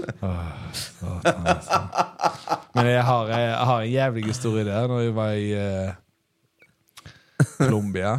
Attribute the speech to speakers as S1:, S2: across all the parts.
S1: Men jeg har en jævlig historie der når jeg var i Colombia.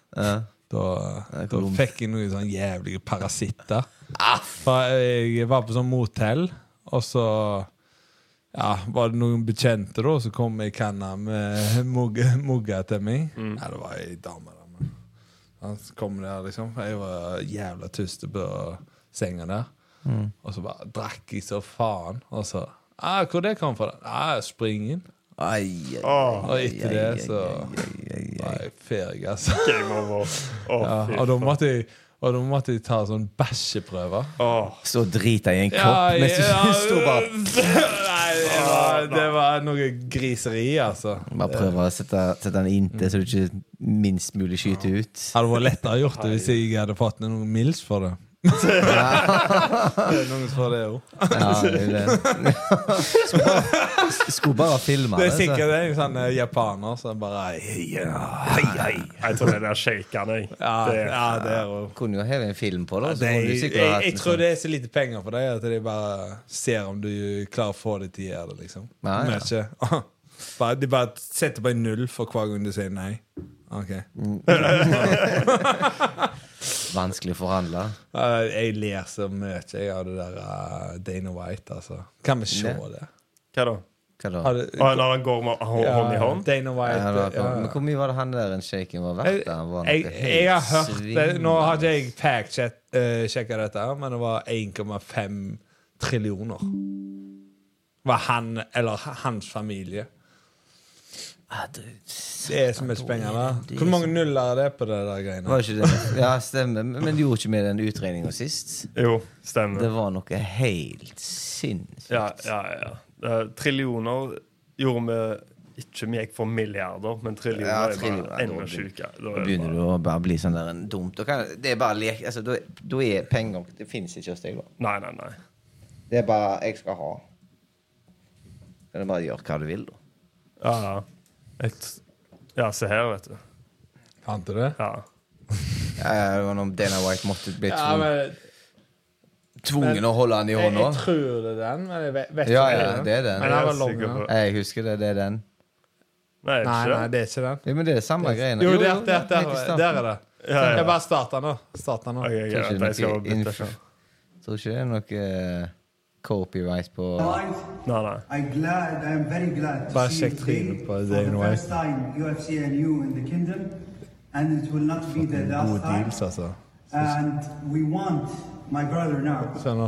S1: Da fikk jeg noen sånne jævlige parasitter. For jeg var på sånn motell, og så var det noen bekjente da, så kom jeg i kanna med mugga til meg. Ja, det var en dame der. Han kom der liksom. Jeg var jævla tyst på senga der. Og så bare drakk jeg så faen. Og så, hvor det kom fra? Springen. Og etter det så var jeg ferdig, altså.
S2: Game over.
S1: Og da måtte jeg ta sånn bæsjeprøver.
S3: Så drita i en kopp mens du stod bare.
S1: Nei, det var noe griseri, altså.
S3: Bare prøve å sette den inntil så du ikke minst mulig skyter ut.
S1: Det hadde vært lettere gjort det hvis jeg hadde fått noen mils for det. Det er noen som får det jo.
S3: Ja, det er det. Skulle bare filme
S1: det. Det er sikkert det, en sånn japaner som bare hei.
S2: Jeg tror det der shakerne.
S1: Ja, det er jo.
S3: Kunne jo heve en film på det.
S1: Jeg tror det er så lite penger for deg at de bare ser om du klarer å få det til å gjøre det, liksom. De bare setter på en 0 for hver gang du sier nei. Ok.
S3: Vanskelig å forhandle.
S1: Jeg ler så mye av det der Dana White, altså. Kan vi se det?
S2: Hva da? Når han går med hånd i hånd?
S1: Dana White,
S3: Men hvor mye var det han der en shaken var verdt?
S1: Jeg har hørt det. Nå har ikke jeg fact-sjekket dette, men det var 1,5 trillioner. Var han, eller hans familie. Det er så mye penger da. Hvor mange nuller er det på det der greiene?
S3: Var ikke det? Ja, stemmer. Men du gjorde ikke med den utregningen sist?
S2: Jo, stemmer.
S3: Det var noe helt sinnssykt.
S2: Ja. Trillioner gjorde vi ikke vi gikk for milliarder, men trillioner er bare enda syke. Da
S3: begynner du å bare bli sånn der en dumt. Det er bare lek. Altså, da er penger. Det finnes ikke hos deg da.
S2: Nei.
S3: Det er bare jeg skal ha. Det er bare å gjøre hva du vil da.
S2: Ja, se her, vet du.
S1: Fant du det?
S2: Ja.
S3: Det var når Dana White måtte bli tvungen å holde han i hånda.
S1: Jeg tror det er den, men jeg vet ikke.
S3: Ja, det er den.
S1: Men den var lang,
S3: jeg husker det er den.
S1: Nei, det er ikke den.
S3: Ja, men det er samme greiene.
S1: Jo, der er det. Jeg bare starter nå.
S3: Tror ikke det er noe copyright på
S2: Nei.
S4: I'm very glad to see you today for the first time UFC and you in the kingdom, and it will not be the last time. And we want my brother now.
S1: Så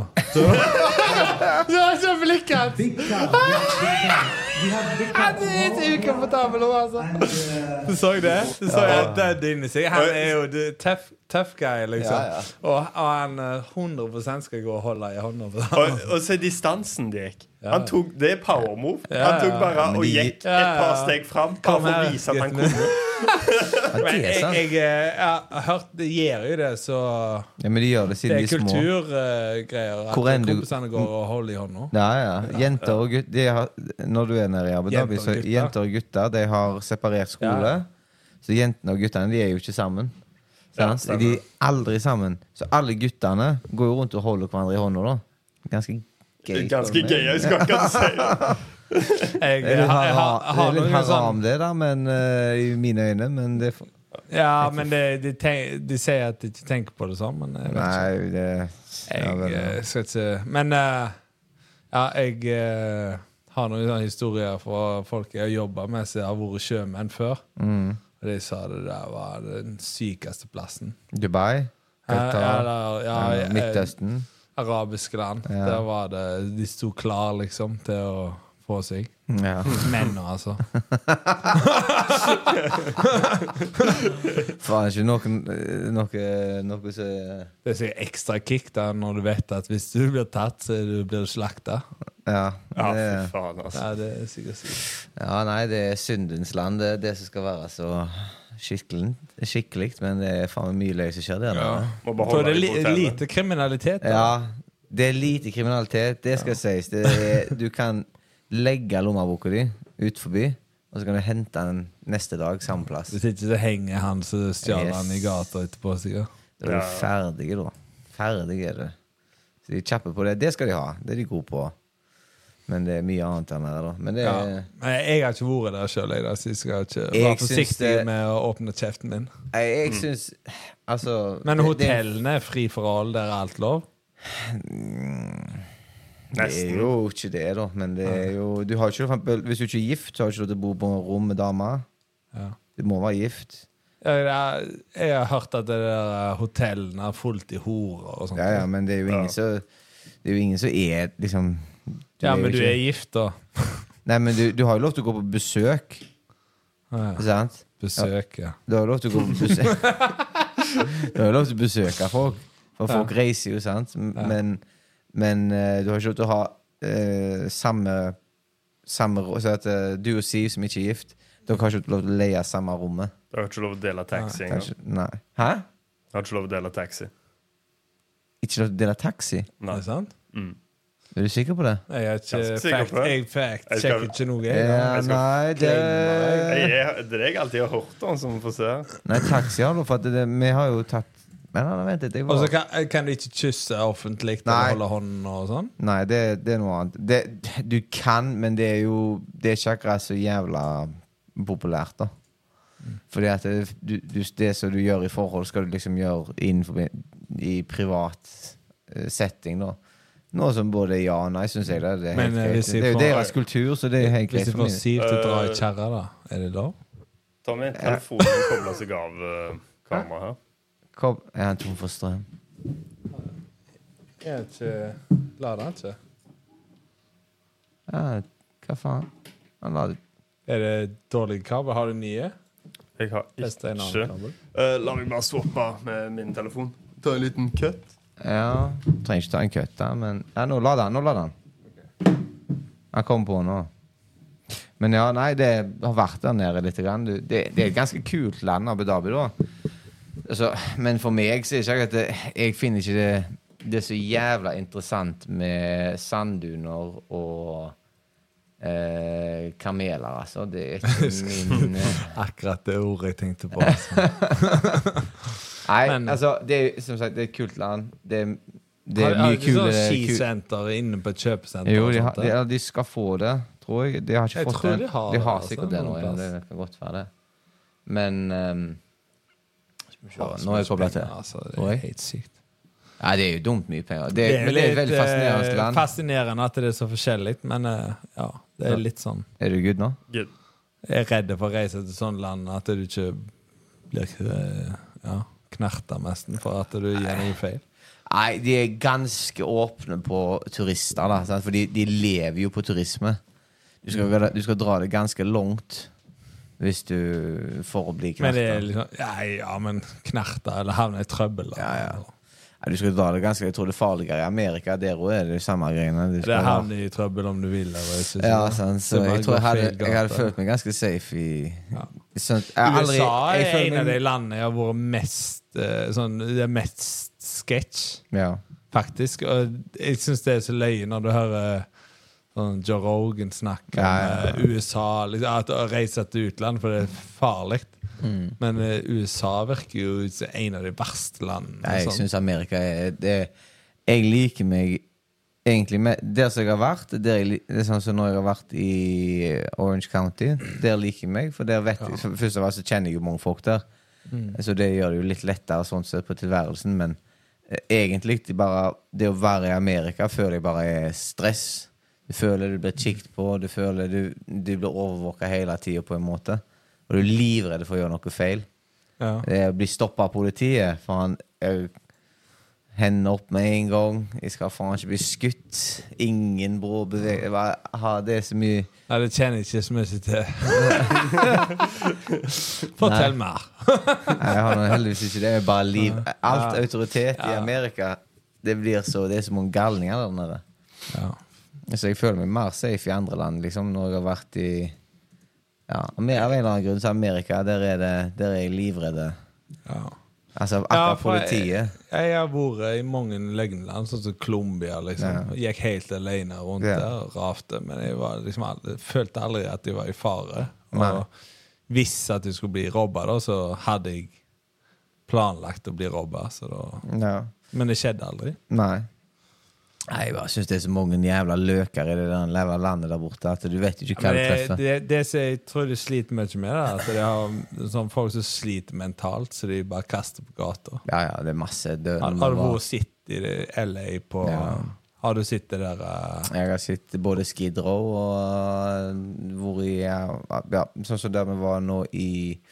S1: blikket.
S4: Big cow. We have big cow.
S1: Han er ikke ukomfortabel altså. Du så det? Du så at det inni seg. Han er jo tough guy, liksom. Og han 100% skal gå og holde i hånden.
S2: Og så distansen det gikk. Han tok, det er power move. Han tok bare og gikk et par steg frem bare for å vise at han kunne.
S1: Men jeg har hørt det gjør jo det, så
S3: ja, men de gjør det siden de små.
S1: Det er kulturgreier at kompisene går og holder i hånden.
S3: Ja. Jenter og gutter når du er nede i Abu Dhabi, så jenter og gutter de har separert skole. Så jentene og gutterne de er jo ikke sammen. De er aldri sammen. Så alle guttene går jo rundt og holder hverandre i hånden da. Ganske gøy.
S2: Ganske gøy, jeg skal ikke si det.
S3: Det er litt haram det da, men i mine øyne, men det
S1: ja, men de sier at de ikke tenker på det sånn, men jeg vet
S3: ikke.
S1: Jeg skal ikke men jeg har noen historier fra folk jeg har jobbet med som har vært sjømenn før, og de sa det der var den sykeste plassen.
S3: Dubai? Qatar? Midtøsten?
S1: Arabiske land. Der var det, de stod klar liksom til å få seg. Menn altså.
S3: Faen, ikke noe så
S1: det er sikkert ekstra kick da når du vet at hvis du blir tatt så blir du slakta.
S3: Ja,
S2: fy faen altså.
S1: Ja, det er sikkert sykt.
S3: Ja, nei, det er syndens land. Det er det som skal være så skikkelig, men det er faen mye løy som skjer der.
S1: Så det er lite kriminalitet da.
S3: Ja, det er lite kriminalitet, det skal sies. Du kan legge lommeboka di ut forbi, og så kan du hente den neste dag samme plass.
S1: Hvis ikke det henger han, så stjal han i gata etterpå, sikkert.
S3: Da er du ferdig da. Ferdig er du. De kjapper på det. Det skal de ha. Det de gode på. Men det mye annet enn det da. Men det
S1: Men jeg har ikke vært der selv, så jeg skal ikke være forsiktig med å åpne kjeften min.
S3: Jeg synes, altså...
S1: Men hotellene fri for all, der alt lov?
S3: Det jo ikke det da, men det jo... Du har ikke, for eksempel, hvis du ikke gift, så har du ikke lov til å bo på en rom med damer. Ja. Du må være gift.
S1: Jeg har hørt at det der hotellene er fullt i horer og sånt.
S3: Ja, men det jo ingen så... Det jo ingen som liksom...
S1: Men du gift da.
S3: Nei, men du har jo lov til å gå på besøk. Sant?
S1: Besøk, ja.
S3: Du har jo lov til å gå på besøk. Du har jo lov til å besøke folk. For folk reiser jo, sant? Men du har ikke lov til å ha samme så at du og Siv som ikke gift, dere har ikke lov til å leie samme rommet.
S2: Du har ikke lov til å dele taxi
S3: Nei. Hæ?
S2: Du har ikke lov til å dele taxi.
S3: Ikke lov til å dele taxi?
S1: Nei. Er det sant?
S3: Er du sikker på det?
S1: Jeg er ikke fact-checker ikke noe.
S3: Nei,
S2: det er det jeg alltid har hørt om som får se.
S3: Nei, taxi har du, for vi har jo tatt... Men vent litt,
S1: Og så kan du ikke kysse offentlig eller holde hånden og sånn?
S3: Nei, det er noe annet. Du kan, men det er jo... Det er ikke akkurat så jævla populært da. Fordi at det som du gjør i forhold skal du liksom gjøre i privat setting da. Noe som både ja og nei, synes jeg det er helt greit. Det er jo deres kultur, så det er helt greit.
S1: Hvis du får Siv til å dra i kjerra da, er det lov?
S2: Ta med telefonen og kobler seg av kamera her.
S3: Jeg har en tom for strøm.
S1: Jeg ikke... Lader han ikke?
S3: Ja, hva faen? Han lader...
S1: Er det dårlig kabel? Har du nye?
S2: Jeg har ikke. La meg bare swappe med min telefon. Ta en liten cut.
S3: Ja, trenger ikke ta en køtt da, men... Ja, nå lader han. Han kommer på nå. Men ja, nei, det har vært der nede litt grann. Det er et ganske kult land, Abu Dhabi da. Altså, men for meg så er det ikke at jeg finner ikke det så jævla interessant med sandduner og kameler, altså. Det er ikke min...
S1: Akkurat det ordet jeg tenkte på, altså.
S3: Nei, altså, det er som sagt, det er et kult land. Det er mye kule...
S1: Har de skisenter inne på et kjøpesenter?
S3: Jo, de skal få det, tror jeg. De har ikke fått det. De har sikkert det nå, det kan godt være det. Men... nå er jeg koblet til.
S1: Det er helt sykt.
S3: Nei, det er jo dumt mye penger. Men det er veldig fascinerende land.
S1: Fascinerende at det er så forskjellig, men ja, det er litt sånn...
S3: Er du good nå?
S2: Good.
S1: Jeg er redd for å reise til sånn land at du ikke blir knertet mesten for at du gjør noe feil.
S3: Nei, de er ganske åpne på turister da, sant? For de lever jo på turisme. Du skal dra det ganske langt hvis du får å bli knertet.
S1: Men det er liksom, men knertet eller havne i trøbbel.
S3: Ja. Du skal dra det ganske, jeg tror det er farligere i Amerika. Der er det samme greiene.
S1: Det er havne i trøbbel om du vil.
S3: Ja, sant. Så jeg tror jeg hadde følt meg ganske safe i...
S1: USA er en av de landene jeg har vært mest det er mest sketch faktisk, og jeg synes det er så løye når du hører sånn Joe Rogan snakke om USA, liksom, at å reise til utlandet for det er farlig, men USA virker jo som en av de verste landene.
S3: Jeg synes Amerika jeg liker meg egentlig der som jeg har vært, det er sånn som når jeg har vært i Orange County, der liker jeg meg, for der vet jeg, først av alt så kjenner jeg jo mange folk der, så det gjør det jo litt lettere sånn sett på tilværelsen, men egentlig det å være i Amerika føler jeg bare er stress. Du føler du blir kikt på, du føler du blir overvåket hele tiden på en måte, og du er livredd for å gjøre noe feil. Det blir stoppet av politiet, for han hendene opp med en gang. Jeg skal faen ikke bli skutt. Ingen bror beveger. Det er så mye...
S1: Nei, det kjenner jeg ikke så mye til. Fortell mer.
S3: Jeg har heldigvis ikke det. Det er bare liv. Alt autoritet i Amerika, det er så mange galninger der nede. Så jeg føler meg mer safe i andre land, liksom, når jeg har vært i... av en eller annen grunn, så Amerika, der er jeg livredde. Altså, akkurat politiet. Jeg
S1: har vært i mange løgnland, sånn som Colombia, liksom. Jeg gikk helt alene rundt der og rafte, men jeg var, liksom, følte aldri at jeg var i fare. Og hvis at jeg skulle bli robbet, da, så hadde jeg planlagt å bli robbet. Så da... Men det skjedde aldri.
S3: Nei. Nei, jeg bare synes det så mange jævla løker I det der jævla landet der borte, at du vet ikke hva du treffer.
S1: Det som jeg tror de sliter mye med, at de har sånn folk som sliter mentalt, så de bare kaster på gata.
S3: Ja, det masse død.
S1: Har du vært sitt I LA på... Ja. Har du sittet der?
S3: Jeg har sittet både Skid Row og hvor sånn som der vi var nå I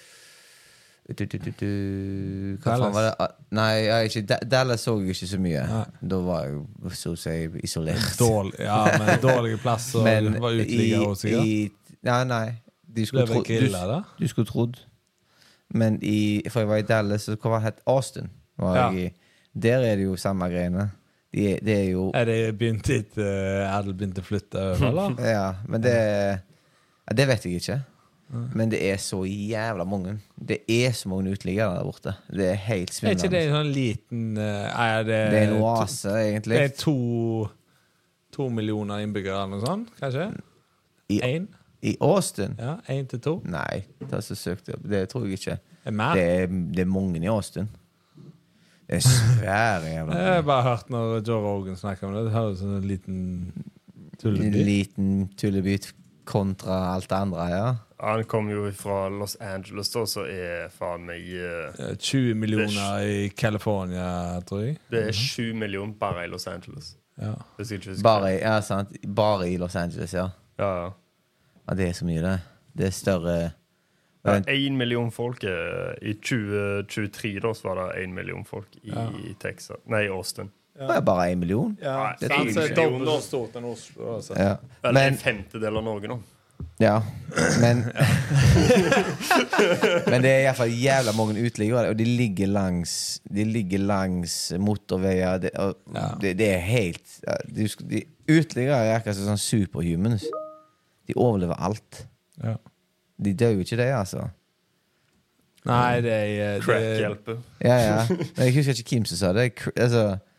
S3: hva faen var det? Nei, Dallas så jeg ikke så mye. Da var jeg så å si isolert.
S1: Men dårlige plasser men var utligger også, ja? Nei. Du skulle trodd. Men for jeg var I Dallas, så hva var det? Austin var jeg I. Der det jo samme greiene. Det jo... det begynt det begynt å flytte over, eller?
S3: Ja, men det vet jeg ikke. Men det så jævla mange. Det så mange utliggere der borte. Det helt svindlende.
S1: Ikke det en sånn liten... det
S3: en oase, egentlig.
S1: Det 2 millioner innbyggere eller noe sånt, kanskje? I
S3: Austin?
S1: Ja, 1 til 2.
S3: Nei, det så søkt opp. Det tror jeg ikke. Det mange I Austin. Det svære jævla.
S1: Jeg har bare hørt når Joe Rogan snakker om det. Det høres sånn en liten tullebit.
S3: En liten tullebit kontra alt det andre, ja.
S2: Han kom jo fra Los Angeles da, så faen meg
S1: 20 millioner I California, tror jeg.
S2: Det 7 millioner bare I Los Angeles.
S1: Ja.
S3: Bare, sant. Bare I Los Angeles, ja.
S2: Ja,
S3: det så mye det. Det større...
S2: 1 million folk I 2023 da så var det 1 million folk I Texas. Nei, Austin.
S3: Det bare 1 million.
S1: Ja, det dobbelt så stort enn Oslo. Altså.
S3: Ja.
S2: Eller en femtedel av Norge nå.
S3: Ja, men men det I hvert fall jævla mange utliggere, og de ligger langs motorveier, det helt... De utliggere akkurat sånn superhumans. De overlever alt.
S1: Ja.
S3: De dør jo ikke det, altså.
S1: Nei, det
S2: crack-hjelpe.
S3: Ja. Men jeg husker ikke Kim som sa det. Altså,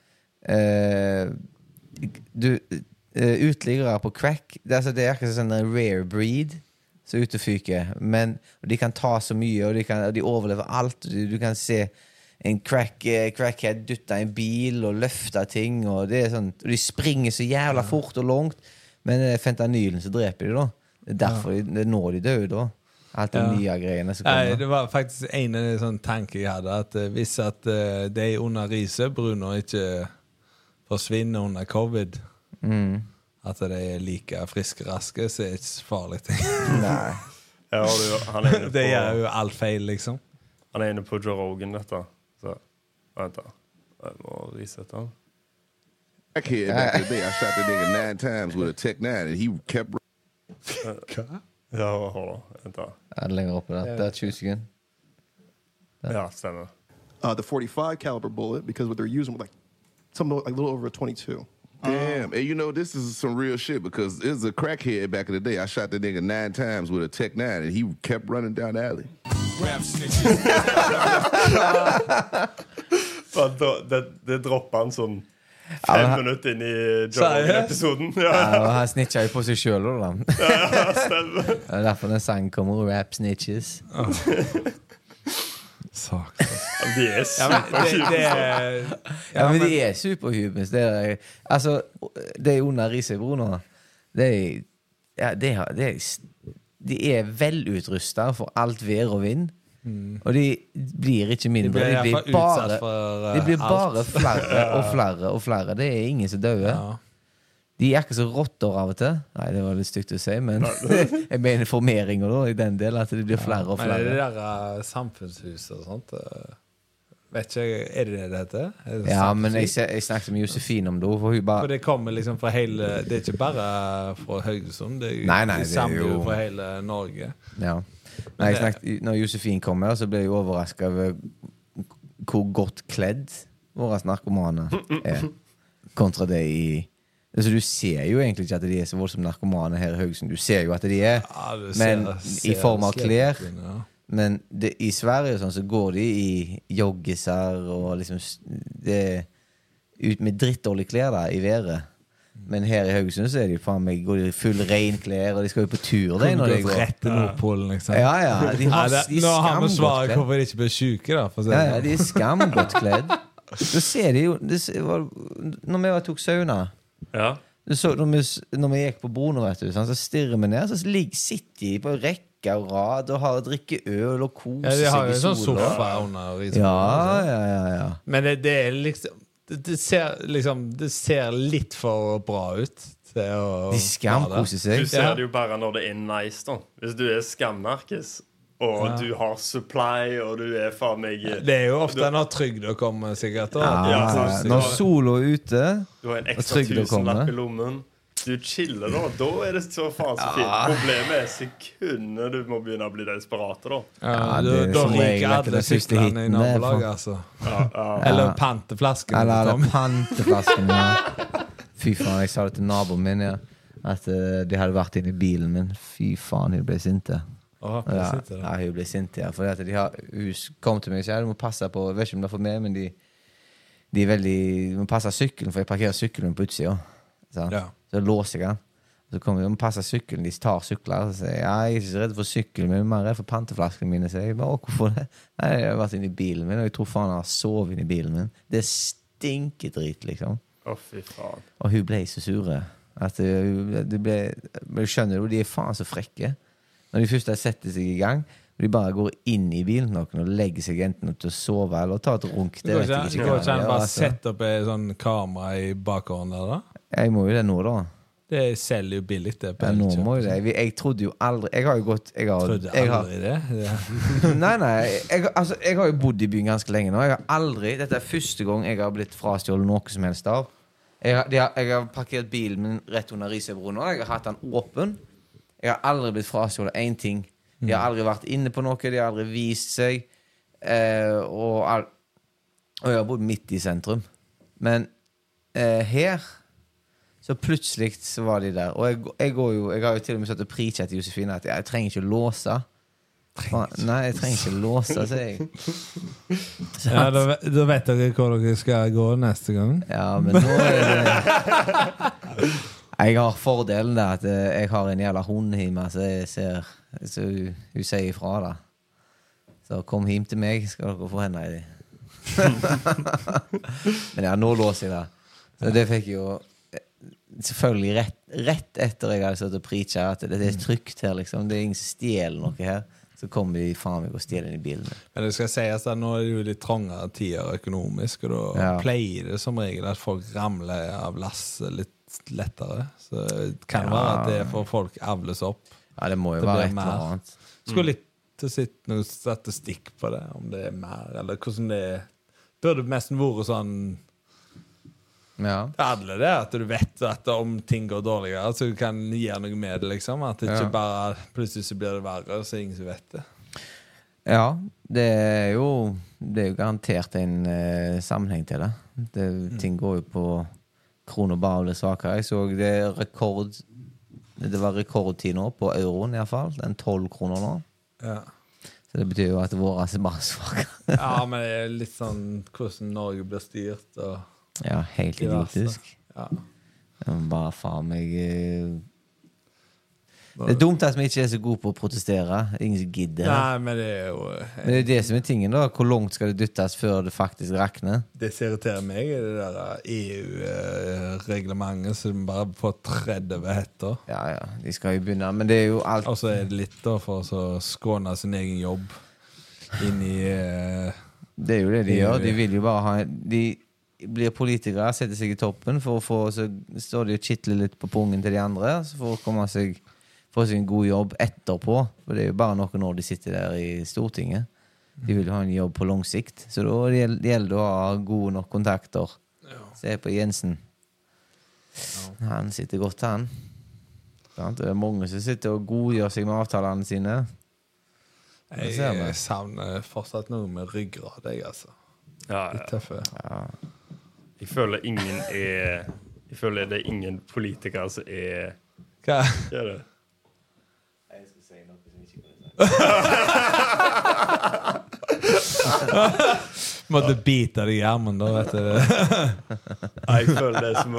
S3: utliggere på crack, det akkurat sånn en rare breed som ute fyker, men de kan ta så mye, og de overlever alt. Du kan se en crackhead dytte I en bil og løfte ting, og det sånn, og de springer så jævla fort og langt, men det fentanylen som dreper de da. Det derfor det når de døde da. Alt de nye greiene som kommer.
S1: Det var faktisk en av de sånne tanker jeg hadde, at hvis at de under risebrun og ikke forsvinner under covid, at de like friske raske, så det ikke så farlig ting.
S3: Nei.
S2: Han
S1: det gjør jo alt feil, liksom.
S2: Han inne på Joe Rogan, dette. Så, vent da. Jeg må risette han.
S5: Back here back in the day, I shot the nigga 9 times with a Tech 9 and he kept...
S2: Ja, hold on. Vent da.
S3: Det lenger oppe der. Det 20 sekunder.
S2: Ja, stemmer.
S6: The 45 caliber bullet, because what they're using was like something like a little over a 22.
S5: Damn, and you know, this is some real shit, because there's a crackhead back in the day. I shot the nigga 9 times with a Tech 9 and he kept running down the alley.
S2: Det dropper han sånn 5 minutter inn I Joe-episoden.
S3: Han snitcher jo på seg selv da.
S2: Stemmer.
S3: Det derfor den sangen kommer, Rap Snitches.
S1: Sak.
S2: De superhumans.
S3: Ja, men de superhumans. Altså, det under Risebroen de velutrustet for alt vær og vind. Og de blir ikke mindre. De blir bare flere og flere og flere. Det ingen som dør. De ikke så rotter av og til. Nei, det var litt stygt å si, men jeg mener formeringer da, I den delen, at det blir flere og flere.
S1: Men det der samfunnshuset og sånt, vet ikke, det heter?
S3: Ja, men jeg snakket med Josefine om det, for
S1: det kommer liksom fra hele, det ikke bare fra Haugesund, det
S3: nei,
S1: de samler jo fra hele Norge.
S3: Ja. Nei, når Josefine kom her, så ble jeg overrasket over hvor godt kledd våre narkomane kontra det altså, du ser jo egentlig ikke at de så voldsomt narkomane her I Haugesund. Du ser jo at de men I form av klær. Men I Sverige sånn, så går de I joggiser og liksom ut med drittdårlige klær da, I været. Men her I Haugesund så de faen meg går de full regnklær, og de skal jo på tur det når de går.
S1: Rett til Nordpolen, liksom.
S3: Ja, de
S1: nå har vi svaret hvorfor de ikke blir syke, da.
S3: Ja, de skamgodt kledd. Da ser de jo, når vi tok sauna,
S2: Ja.
S3: Du så, når vi gikk på broen, vet du, så stirrer vi ned, så sitter de på rekke og rad og drikker øl og koser seg i sola.
S1: Ja, de har jo en sånn sofa under i
S3: sola. Ja.
S1: Men det er liksom det ser litt for bra ut.
S3: De skamkoser seg.
S2: Du ser det jo bare når det er nice, da. Hvis du er skammerkes, og du har supply, og du er faen meg
S1: Det er jo ofte når trygd å komme, sikkert.
S3: Når sola er ute,
S2: du har en ekstra 1000-lapp i lommen. Du chiller da er det så faen så fint. Problemet er sekundet du må begynne å bli desperat da.
S1: Da riker alle syklene i nabolaget, altså. Eller panteflasken.
S3: Eller panteflasken, Fy faen, jeg sa det til naboen min, at de hadde vært inne i bilen min. Fy faen, hun ble sinte. Hun ble sinte, for hun kom til meg og sa, du må passe på, jeg vet ikke om det er for meg, men de er veldig, du må passe sykkelen, for jeg parkerer sykkelen på utsida. Så låser jeg den. Så kommer de og passer sykkelen, de tar sykler, og så sier jeg er ikke redd for sykkelen min, men jeg er redd for panteflaskene mine. Så jeg bare, hvorfor det? Nei, jeg har vært inne i bilen min, og jeg tror faen jeg har sovet inne i bilen min. Det stinkedrit, liksom.
S2: Fy faen.
S3: Og hun ble så sure at du skjønner jo, de er faen så frekke. Når de først setter seg i gang, og de bare går inn i bilen noen og legger seg enten til å sove eller ta et runk. Det vet jeg ikke.
S1: Går ikke bare sette opp et sånn kamera i bakhånden der da? Jeg
S3: må jo det nå da.
S1: Det selger jo billig det på
S3: nå må jo det. Jeg trodde jo aldri jeg har jo gått
S1: trodde aldri det?
S3: Nei jeg har jo bodd i byen ganske lenge nå. Jeg har aldri, dette er første gang jeg har blitt frastjålet noe som helst av. Jeg har parkert bilen min rett under Risøybroen nå. Jeg har hatt den åpen. Jeg har aldri blitt frastjålet en ting. De har aldri vært inne på noe. De har aldri vist seg. Og jeg har bodd midt i sentrum. Men her så plutselig så var de der. Og jeg har jo til og med satt og preachet til Josefine at jeg trenger ikke låse. Nei, jeg trenger ikke låse, sier jeg.
S1: Da vet dere hvor dere skal gå neste gang.
S3: Ja, men nå er det jeg har fordelen der at jeg har en jævla hund hjemme, så jeg ser så hun sier ifra da. Så kom hjem til meg, skal dere få henne i det. Men nå låser jeg det. Så det fikk jo selvfølgelig rett etter jeg hadde satt og preachet at det er trygt her, liksom. Det er ingen som stjeler noe her. Så kommer de faen meg og stjeler i bilen.
S1: Men det skal sies at nå er det jo litt trangere tider økonomisk, og da pleier det som regel at folk ramler av lasset litt lettere. Så det kan være at det for folk avles opp.
S3: Ja, det må jo være et eller annet.
S1: Skulle litt til sitt noe statistikk på det, om det er mer, eller hvordan det er. Burde nesten vært sånn alle det, at du vet at om ting går dårligere, så du kan gjøre noe med det, liksom. At det ikke bare plutselig så blir det verre, så ingen som vet det.
S3: Ja, det er jo garantert en sammenheng til det. Ting går jo på kroner bare av det svake. Jeg så det var rekordtid nå på euroen i hvert fall. Den 12 kroner nå.
S1: Ja.
S3: Så det betyr jo at våre er bare svake.
S1: Ja, men det er litt sånn hvordan Norge blir styrt og
S3: ja, helt idiotisk.
S1: Ja.
S3: Bare faen meg det er dumt at vi ikke er så gode på å protestere. Ingen som gidder.
S1: Nei, men det er jo
S3: men det er det som er tingen da. Hvor langt skal det dyttes før det faktisk rakner?
S1: Det som irriterer meg er det der EU-reglementet som bare får 30 hetter.
S3: Ja, de skal jo begynne. Men det er jo alt.
S1: Og så er det litt da for å skåne sin egen jobb inn i
S3: det er jo det de gjør. De vil jo bare ha de blir politikere, setter seg i toppen for å få, så står de og kittler litt på pungen til de andre, så for å komme seg få seg en god jobb etterpå, for det er jo bare noen år de sitter der i Stortinget. De vil ha en jobb på lang sikt, så da det gjelder å ha gode nok kontakter. Se på Jensen. Han sitter godt, han. Det er mange som sitter og godgjør seg med avtalene sine.
S1: Jeg savner fortsatt noe med ryggrad, altså. Litt tøffe.
S2: Jeg føler det er ingen politikere som er
S1: hva?
S2: Gjør det?
S3: Jeg skal si noe som ikke kunne
S1: si. Måtte bite deg i armen da, vet du det.
S2: Jeg føler det som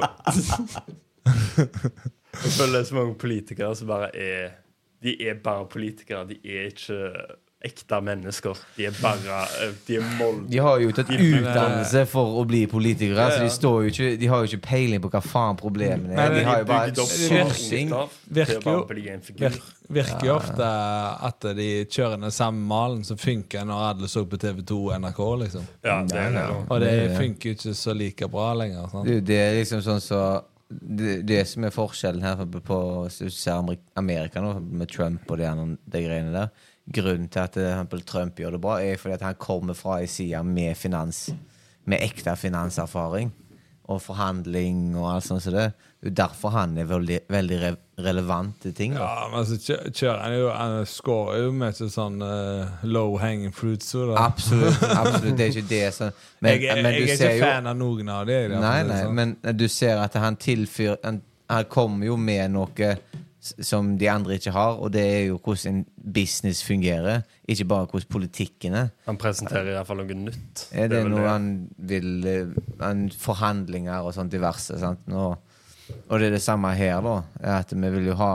S2: jeg føler det som mange politikere som bare er de er bare politikere, de er ikke ekte mennesker. De er mold.
S3: De har jo tatt utdannelse for å bli politikere, så de har jo ikke peiling på hva faen problemene er. De har jo bare synsing.
S1: Virker jo ofte at de kjører den samme malen som funker når alle så på TV2 og NRK, liksom.
S2: Ja,
S1: og det funker jo ikke så like bra lenger. Sant?
S3: Det er liksom sånn så det som er forskjellen her på Amerika nå, med Trump og de greiene der. Grunnen til at Trump gjør det bra er fordi at han kommer fra en side med ekte finanserfaring og forhandling og alt sånt som det. Det er derfor han er veldig relevante ting. Da.
S1: Ja, men så kjører han skårer jo med sånn low-hanging fruits.
S3: Absolutt, det er ikke det. Så,
S1: men jeg er ikke fan av noen av det.
S3: Nei, men du ser at han tilfører, han kommer jo med noe som de andre ikke har, og det er jo hvordan en business fungerer, ikke bare hvordan politikken er.
S2: Han presenterer i hvert fall noe nytt.
S3: Det er noe han vil, forhandlinger og sånt diverse, sant? Og det er det samme her da, at vi vil jo ha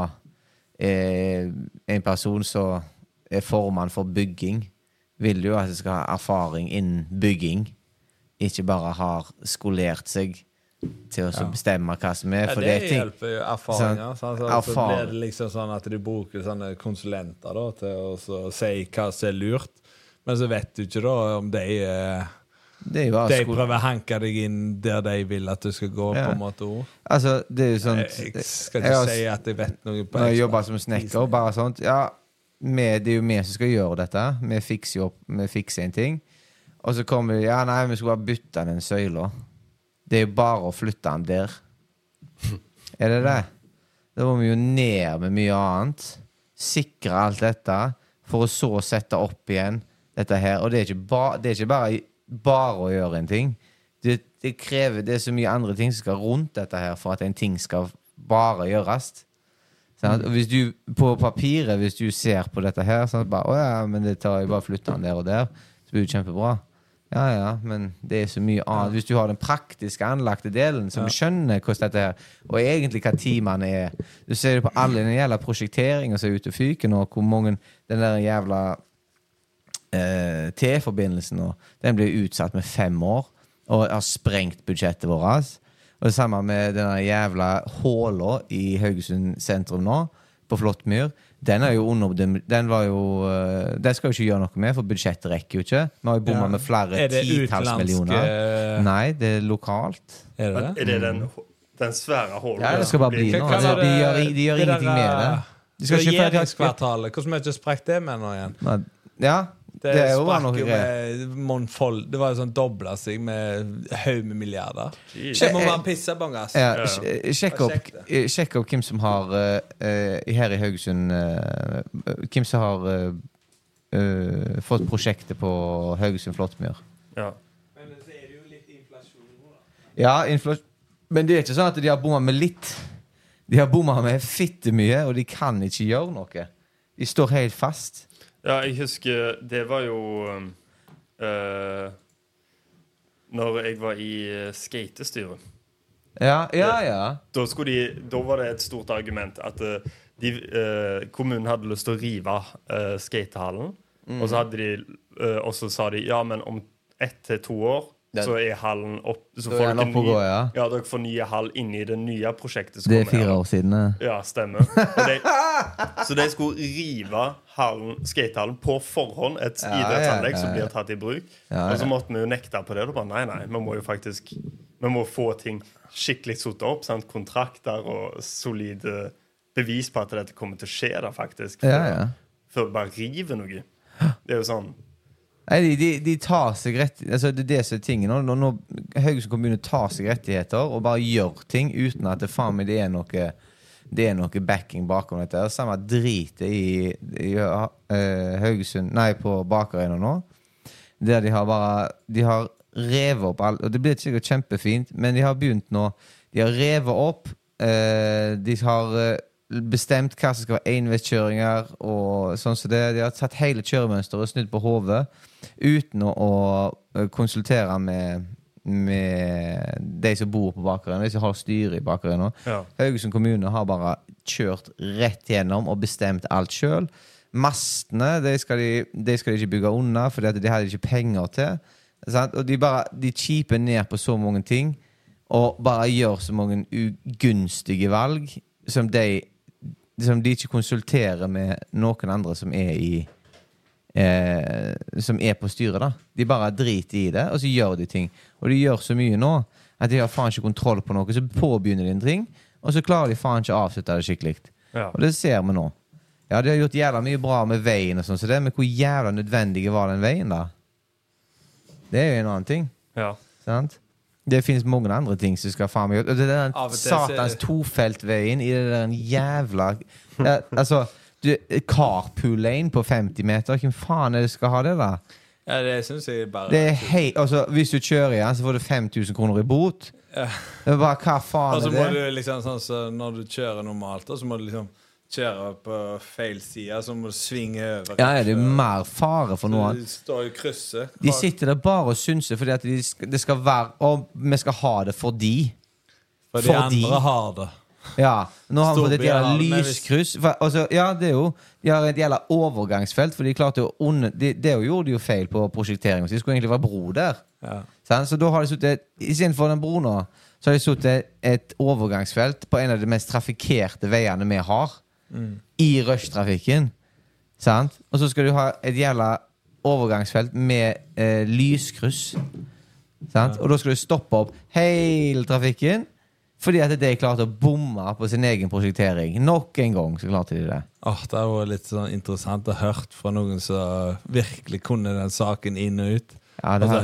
S3: en person som er formann for bygging, vil jo at det skal ha erfaring innen bygging, ikke bare har skolert seg til å bestemme hva som er. For
S1: det hjelper jo erfaringer. Så blir det liksom sånn at de bruker sånne konsulenter da, til å si hva som er lurt. Men så vet du ikke da om de prøver å hanke deg inn der de vil at du skal gå på en måte.
S3: Altså, det er jo sånn
S1: jeg skal ikke si at jeg vet noe på
S3: når jeg jobber som snekker, bare sånt, det er jo vi som skal gjøre dette. Vi fikser en ting. Og så kommer vi, vi skal bare bytte den søyla. Det er jo bare å flytte den der. Er det det? Da må vi jo ned med mye annet. Sikre alt dette, for å så sette opp igjen dette her. Og det er ikke bare å gjøre en ting. Det krever, det er så mye andre ting som skal rundt dette her, for at en ting skal bare gjøres. Og hvis du, på papiret, hvis du ser på dette her, så bare, men det tar jo bare å flytte den der og der, så blir det kjempebra. Ja, men det er så mye annet. Hvis du har den praktiske anlagte delen, som skjønner hvordan dette er, og egentlig hva timene er. Du ser det på alle den jævla prosjekteringen som er ute og fyker nå, hvor mange, den der jævla T-forbindelsen nå, den blir utsatt med 5 år, og har sprengt budsjettet vårt. Og det samme med den jævla hålet i Haugesund sentrum nå, på Flottmyr. Den er jo den skal jo ikke gjøre noe med, for budsjettet rekker jo ikke. Vi har jo bommet med flere titalls millioner. Nei, det er lokalt.
S2: Er det den svære hålet?
S3: Ja, det skal bare bli noe. De gjør ingenting med det.
S1: De skal ikke regjeringskvartalet. Hvordan mye sprekk det med nå igjen?
S3: Ja, det er jo bare noe
S1: greier. Det var jo sånn doblet seg med haug med milliarder. Det må man pisse på en gass.
S3: Sjekk opp hvem som har her i Haugesund hvem som har fått prosjektet på Haugesund Flottmyr.
S2: Ja.
S1: Men så er det jo litt inflasjon.
S3: Ja, men det er ikke sånn at de har bommet med litt. De har bommet med fitte mye, og de kan ikke gjøre noe. De står helt fast.
S2: Ja, jeg husker, det var jo når jeg var i skatestyret.
S3: Ja.
S2: Da var det et stort argument at kommunen hadde lyst til å rive skatehallen, og så sa de, men om 1 til 2 år, så er hallen opp, så får dere får nye hall inne i det nye prosjektet.
S3: Det er 4 år siden.
S2: Ja, stemmer. Så de skulle rive skatehallen på forhånd, et idrettsanlegg som blir tatt i bruk. Og så måtte vi jo nekte på det. Nei, vi må jo faktisk vi må få ting skikkelig satt opp, sant? Kontrakter og solide bevis på at dette kommer til å skje da, faktisk. Før vi bare river noe. Det er jo sånn.
S3: Nei, de tar seg altså det er det som er tingen når Haugesund kommune tar seg rettigheter og bare gjør ting uten at det er noe backing bakom dette. Samme drite i Haugesund, på Bakerøyna nå, der de har revet opp alt, og det blir sikkert kjempefint, men de har begynt nå, de har revet opp, de har bestemt hva som skal være enveiskjøringer og sånn som det. De har tatt hele kjøremønsteret og snudd på hodet uten å konsultere med de som bor på Bakerøyna, de som har styre i Bakerøyna. Haugesund kommune har bare kjørt rett gjennom og bestemt alt selv, Mastene, de skal de ikke bygge unna, for de hadde ikke penger til. Sant? Og de kjiper ned på så mange ting, og bare gjør så mange ugunstige valg, som de ikke konsulterer med noen andre som er på styret da. De bare driter i det, og så gjør de ting. Og de gjør så mye nå, at de har faen ikke kontroll på noe, så påbegynner de en ting, og så klarer de faen ikke å avslutte det skikkelig. Ja. Og det ser vi nå. Ja, de har gjort jævla mye bra med veien og sånn, så det, men hvor jævla nødvendig var den veien da? Det er jo en annen ting. Ja. Sant? Det finnes mange andre ting som skal faen meg gjøre. Og det er den satans tofeltveien i det der jævla... altså, carpool lane på 50 meter, hvem faen er det skal ha det da?
S1: Ja, det synes jeg bare...
S3: Det er altså, hvis du kjører igjen, så får du 5,000 kroner i bot. Ja. Det er bare, hva faen er det?
S1: Og så må du liksom, sånn, så når du kjører normalt, så må du liksom kjøre på feil side, så må du svinge over.
S3: Ja, det er mer fare for noe.
S1: De står i krysset.
S3: De sitter der bare og synser, fordi at det skal være, og vi skal ha det fordi.
S1: For de andre har det.
S3: Ja, nå har vi fått et jævla lyskryss. Altså, ja, det er jo, de har et jævla overgangsfelt, for de klarte å det gjorde de jo feil på prosjektering, så de skulle egentlig være bro der. Ja. Så da har de suttet, i stedet for den bro nå, så har de suttet et overgangsfelt på en av de mest trafikerte veiene vi har, i rushtrafikken. Sant? Og så skal du ha et jævla overgangsfelt med lyskryss. Sant? Og da skal du stoppe opp hele trafikken, fordi at de klarte å bomme på sin egen prosjektering. Nok en gang så klarte de det.
S1: Det var litt sånn interessant å hørt fra noen som virkelig kunne den saken inn og ut.
S3: Ja, det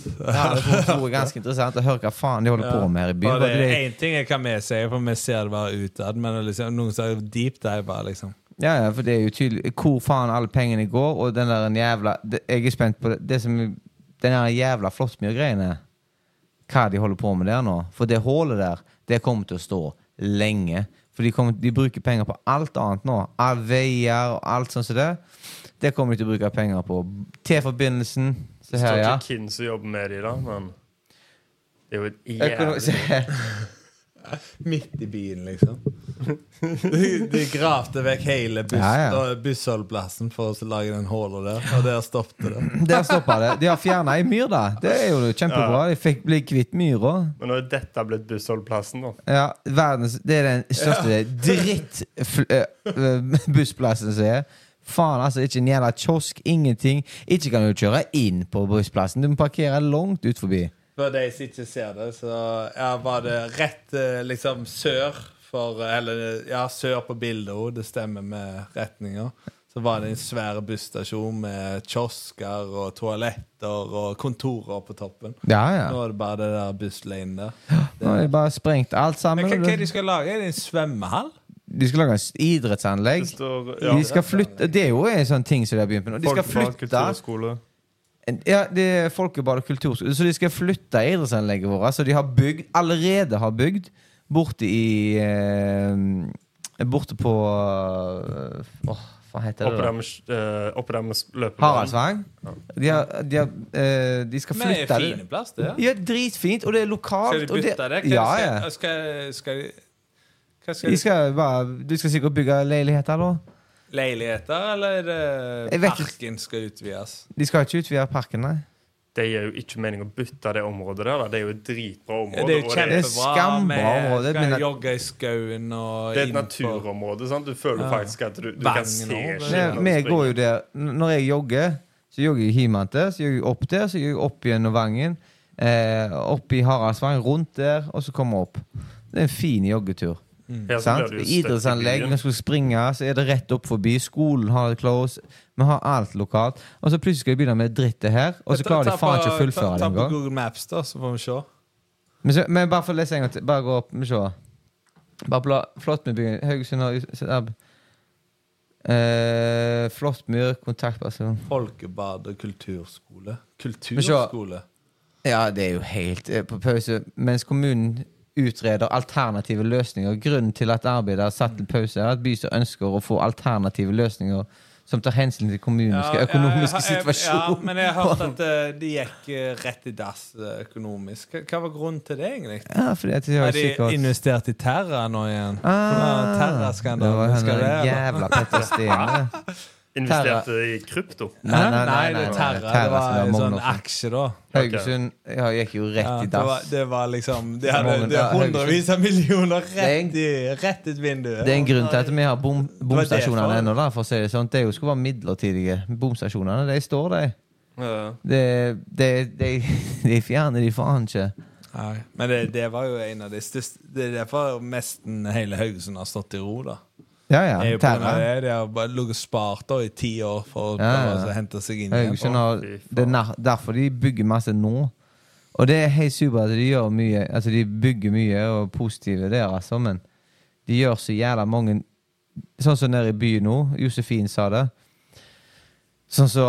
S3: var ganske interessant å høre hva faen de holder på med her i byen.
S1: Og det er en ting jeg kan med seg, for vi ser det bare utad, men liksom, noen sier deep dive bare, liksom.
S3: Ja, for det er jo tydelig hvor faen alle pengene går, og den der jævla... Jeg er spent på det som... Den der jævla Flåttmyr-greiene. Hva de holder på med der nå. For det hålet der, det kommer til å stå lenge. For de bruker penger på alt annet nå. All veier og alt sånt som det. Det kommer de til å bruke penger på. T-forbindelsen.
S2: Det står ikke hvem som jobber med de da, men det er jo et jævlig...
S1: Midt i byen, liksom. De gravde vekk hele bussholdplassen for å lage den hålet der, og der stoppet det.
S3: Der stoppet det. De har fjernet en myr da. Det er jo kjempebra. De fikk bli kvitt myra.
S2: Men nå er dette blitt bussholdplassen da.
S3: Ja, det er den største bussplassen som er. Faen, altså, ikke en jævla kiosk, ingenting. Ikke kan du kjøre inn på bussplassen. Du må parkere langt ut forbi.
S1: For de som ikke ser det, så var det rett liksom sør sør på bildet, det stemmer med retninger. Så var det en svær busstasjon med kiosker og toaletter og kontorer på toppen.
S3: Ja.
S1: Nå er det bare det der busslane der.
S3: Nå er det bare sprengt alt sammen.
S1: Men hva de skal lage? Er det en svømmehall?
S3: De skal lage en idrettsanlegg. De skal flytte. Det er jo en sånn ting som de har begynt med nå. De skal flytte kulturskole. Ja, det er folkebad og kulturskole. Så de skal flytte idrettsanlegget vårt. Så de har allerede har bygd borte på hva heter det?
S2: Oppe der med løpebanen.
S3: Haraldsvang. De skal flytte det.
S1: Men det er fine plass, det.
S3: Ja, dritfint, og det er lokalt.
S1: Skal de bytte det?
S3: Du skal sikkert bygge leiligheter, da?
S1: Leiligheter, eller er det parken skal utvides?
S3: De skal ikke utvide parken, nei.
S2: Det er jo ikke meningen å bytte det området der. Det er jo et dritbra område.
S1: Det er jo kjempebra
S3: med
S1: skal jogge i skauen og
S2: det er et naturområde, sant? Du føler faktisk at du kan se skjønner.
S3: Vi går jo der. Når jeg jogger, så jogger jeg hjemmante, så jogger jeg opp der, så jogger jeg opp gjennom Vangen, opp i Haraldsvang, rundt der, og så kommer jeg opp. Det er en fin joggetur. Idrettsanlegg, når vi skal springe, så er det rett opp forbi. Skolen har det close. Vi har alt lokalt. Og så plutselig skal vi begynne med drittet her, og så klarer de faen ikke å fullføre det.
S1: Ta på Google Maps da, så får vi se.
S3: Men bare for å lese en gang til. Bare gå opp, vi se. Bare Flåttmyr, Haugesund Flåttmyr, kontaktperson.
S1: Folkebad og kulturskole. Kulturskole.
S3: Ja, det er jo helt på pause. Mens kommunen utreder alternative løsninger. Grunnen til at arbeidet er satt til pause er at bystyret ønsker å få alternative løsninger som tar hensyn til kommuniske økonomiske situasjon.
S1: Ja, men jeg har hørt at de gikk rett i dass økonomisk. Hva var grunnen til det egentlig?
S3: Ja, fordi at
S1: har de investert i Terra nå igjen? Terra-skandalen.
S3: Det var henne jævla Petter Stene.
S2: investerte i krypto.
S1: Nei, Terra, det var en sånn aksje da.
S3: Haugesund gikk jo rett i dass.
S1: Det var liksom, de hadde hundrevis av millioner rett ut vinduet.
S3: Det er en grunn til at vi har bomstasjonene ennå da, for å si det sånn. Det skulle være midlertidige. Bomstasjonene, de står der. De fjerner de faen ikke.
S1: Nei, men det var jo en av de største. Det er derfor nesten hele Haugesund har stått i ro da.
S3: Ja,
S1: Terra. De har bare lukket spart da i 10 år for å hente seg inn igjen.
S3: Det er derfor de bygger masse nå. Og det er helt super at de gjør mye. Altså de bygger mye og positive der, altså, men de gjør så jævla mange. Sånn som nede i byen nå, Josefin sa det. Sånn så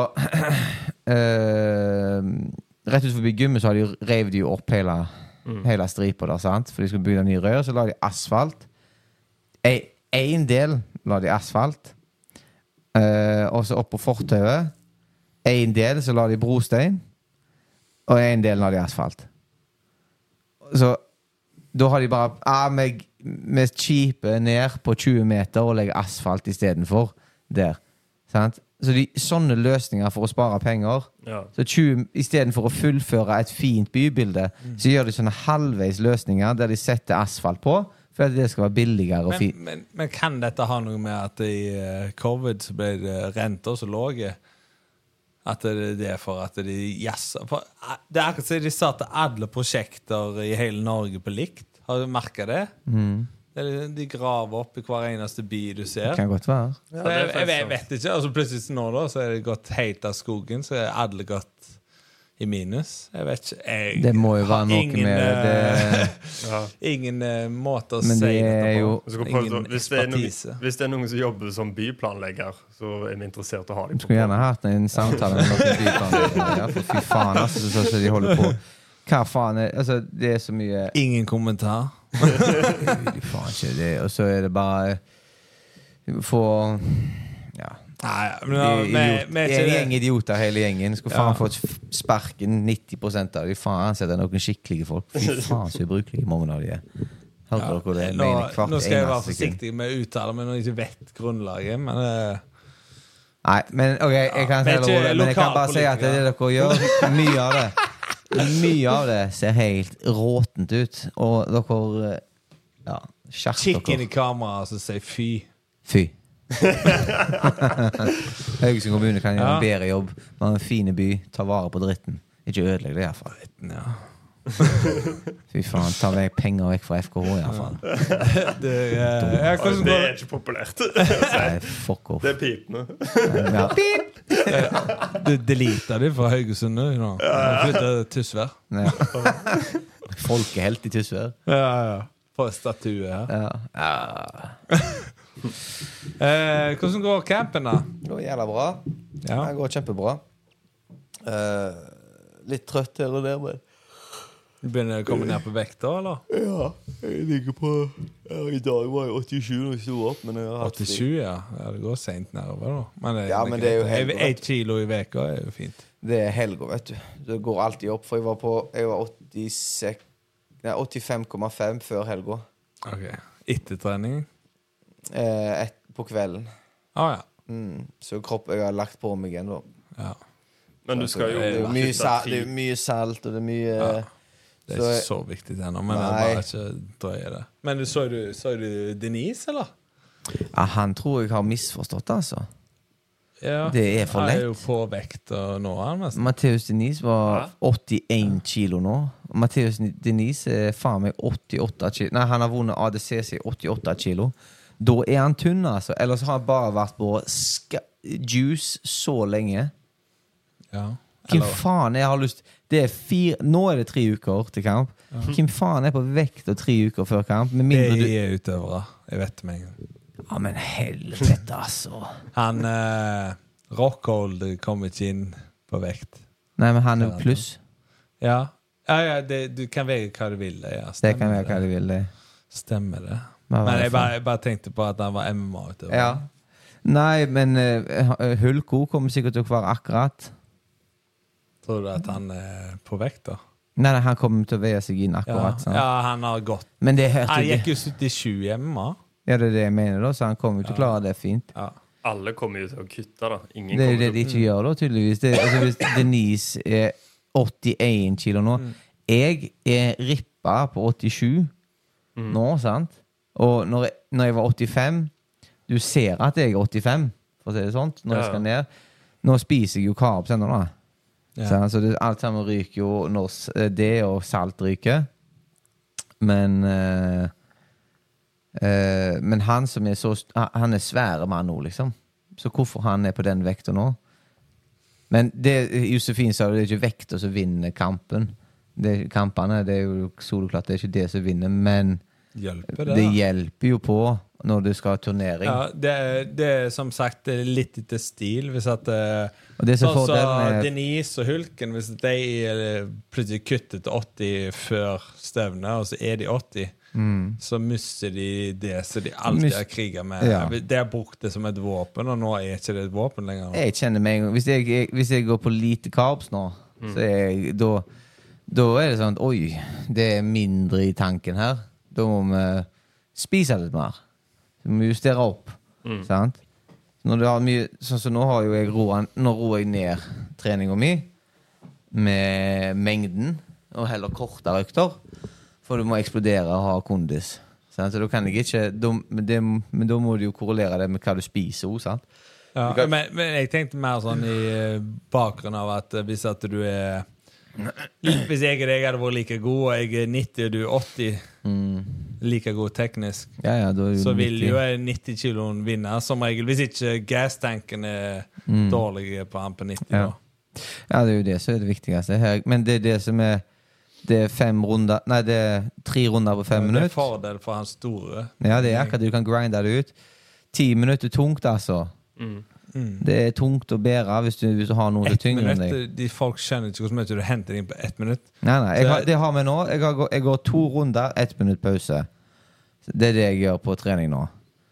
S3: rett ut forbi gymmet så har rev de opp hele stripa der, sant? For de skulle bygge nye rør, så la de asfalt. En del la de asfalt, og så opp på fortøyet. En del så la de brostein, og en del la de asfalt. Så da har de bare med kjipe ned på 20 meter og legge asfalt i stedet for der. Sant? Så sånne løsninger for å spare penger, så i stedet for å fullføre et fint bybilde, så gjør de sånne halvveis løsninger der de setter asfalt på, for at det skal være billigere og fint.
S1: Men kan dette ha noe med at i covid så ble det renter så låge? At det er for at de jasser? Det er akkurat som de satte alle prosjekter i hele Norge på likt. Har du merket det? De graver opp i hver eneste by du ser.
S3: Det kan godt være.
S1: Jeg vet ikke. Altså plutselig nå da, så er det gått helt av skogen, så er alle gått i minus. Jeg vet ikke.
S3: Det må jo være noe med det.
S1: Ingen måte å
S3: men
S1: si
S3: det jo
S1: ingen ekspertise.
S2: Hvis det er noen som jobber som byplanlegger, så er vi interessert i å ha dem.
S3: Du skulle gjerne hatt en samtale med noen byplanlegger, for fy faen, altså, så de holder på. Hva faen altså, det er så mye.
S1: Ingen kommentar.
S3: Faen ikke det. Og så er det bare få en gjeng idioter hele gjengen. Skulle faen fått sparken 90% av de. Faen setter noen skikkelige folk. Fy faen så ubrukelige mange av de er.
S1: Nå skal jeg være forsiktig med å uttale, men når jeg ikke vet grunnlaget, men
S3: nei, men ok, jeg kan bare si at det dere gjør, mye av det ser helt råtent ut, og dere
S1: kikker inn i kamera og sier fy.
S3: Haugesund kommune kan gjøre en bedre jobb. Man har en fin by, ta vare på dritten. Ikke ødelegg det i hvert fall. Fy faen, ta vekk penger vekk fra FKH i hvert fall.
S2: Det er ikke populært.
S3: Nei, fuck off.
S2: Det er pipene.
S1: Du deleter det fra Haugesund nå. Flytter Tysvær.
S3: Folkehelt i Tysvær.
S1: På statuet her. Hvordan går campen da?
S3: Det går jævla bra. Det går kjempebra. Litt trøtt her og der, men
S1: du begynner å komme ned på vekt da, eller?
S3: Ja, jeg ligger på i dag var jeg 87 når jeg stod opp, men jeg har hatt
S1: 87, ja. Det går sent nedover da. Men
S3: det er jo helg.
S1: 1 kilo i veka er jo fint.
S3: Det er helg, vet du. Det går alltid opp, for jeg var 85,5 før helga.
S1: Ok. Etter trening?
S3: På kvelden. Så jeg har lagt på meg igjen da.
S1: Ja.
S2: Men du skal jo
S3: det er mye salt, og det er mye
S1: det er ikke så viktig ennå, men jeg bare ikke drøye det. Men så du Denise, eller?
S3: Ja, han tror jeg har misforstått, altså.
S1: Ja,
S3: det er for lett.
S1: Han er jo på vekt og nå er han mest.
S3: Mathias Denise var 81 kilo nå. Mathias Denise er faen meg 88 kilo. Nei, han har vunnet ADCC 88 kilo. Da er han tunn, altså. Ellers har han bare vært på juice så lenge.
S1: Ja.
S3: Hvem faen jeg har lyst nå er det 3 uker til kamp. Hvem faen er på vekt og 3 uker før kamp?
S1: Det er utøvere. Jeg vet meg.
S3: Ja, men helvete, altså.
S1: Han Rockhold kom ikke inn på vekt.
S3: Nei, men han er pluss.
S1: Ja, du kan velge hva du vil.
S3: Det kan være hva du vil.
S1: Stemmer det. Men jeg bare tenkte på at han var MMA-utøver.
S3: Ja. Nei, men Hulko kommer sikkert til å være akkurat.
S1: Tror du at han er på vekt da?
S3: Nei, han kommer til å veie seg inn akkurat.
S1: Ja, han har gått.
S3: Men
S1: han gikk jo 77 hjemme.
S3: Ja, det er det jeg mener da, så han kommer til å klare det fint.
S1: Ja.
S2: Alle kommer jo til å kutte da. Ingen
S3: det er jo det de ikke gjør da, tydeligvis. Altså, hvis Denise er 81 kilo nå, jeg er rippa på 87 nå, sant? Og når jeg var 85, du ser at jeg er 85, for å si det sånt, når jeg skal ned. Nå spiser jeg jo carbs enda da. Så det, alt sammen ryker jo når det og salt ryker. Men han som er så han er svære mann nå, liksom. Så hvorfor han er på den vekten nå? Men det Josefin sa, det er ikke vekten som vinner kampen. Kampene, det er jo soloklart, det er ikke det som vinner, men det hjelper jo på når du skal ha turnering.
S1: Ja, det er som sagt litt etter stil. Hvis at
S3: sånn
S1: som Denise og Hulken, hvis de plutselig kutter til 80 før stevnet, og så er de 80, så mister de det så de alltid har kriget med. Det har brukt det som et våpen, og nå er ikke det et våpen lenger.
S3: Jeg kjenner meg, hvis jeg går på lite carbs nå, så da er det sånn, oi, det er mindre i tanken her. Da må vi spise litt mer. Vi må justere opp. Sant? Når du har mye, sånn som nå har jo jeg nå roer jeg ned treningen min med mengden, og heller kortere økter, for du må eksplodere og ha kondis. Sant? Så da kan jeg ikke, men da må du jo korrelere det med hva du spiser også, sant?
S1: Ja, men jeg tenkte mer sånn i bakgrunn av at hvis at du er hvis jeg og deg hadde vært like god, og jeg er 90 og du er 80 like god teknisk, så vil jo 90 kiloen vinne som regel, hvis ikke gastanken er dårlig på han på 90 da.
S3: Ja, det er jo det som er det viktigste her. Men det er det som er det er 5 runder, nei, det er 3 runder på 5 minutter.
S1: Det er fordel for hans store.
S3: Ja, det er akkurat, du kan grinde det ut. 10 minutter tungt, altså. Det er tungt å bære hvis du har noe til tyngre enn deg.
S1: De folk skjønner ikke hvor mye du henter inn på 1 minutt.
S3: Nei, det har vi nå. Jeg går 2 runder, 1 minutt pause. Det er det jeg gjør på trening nå.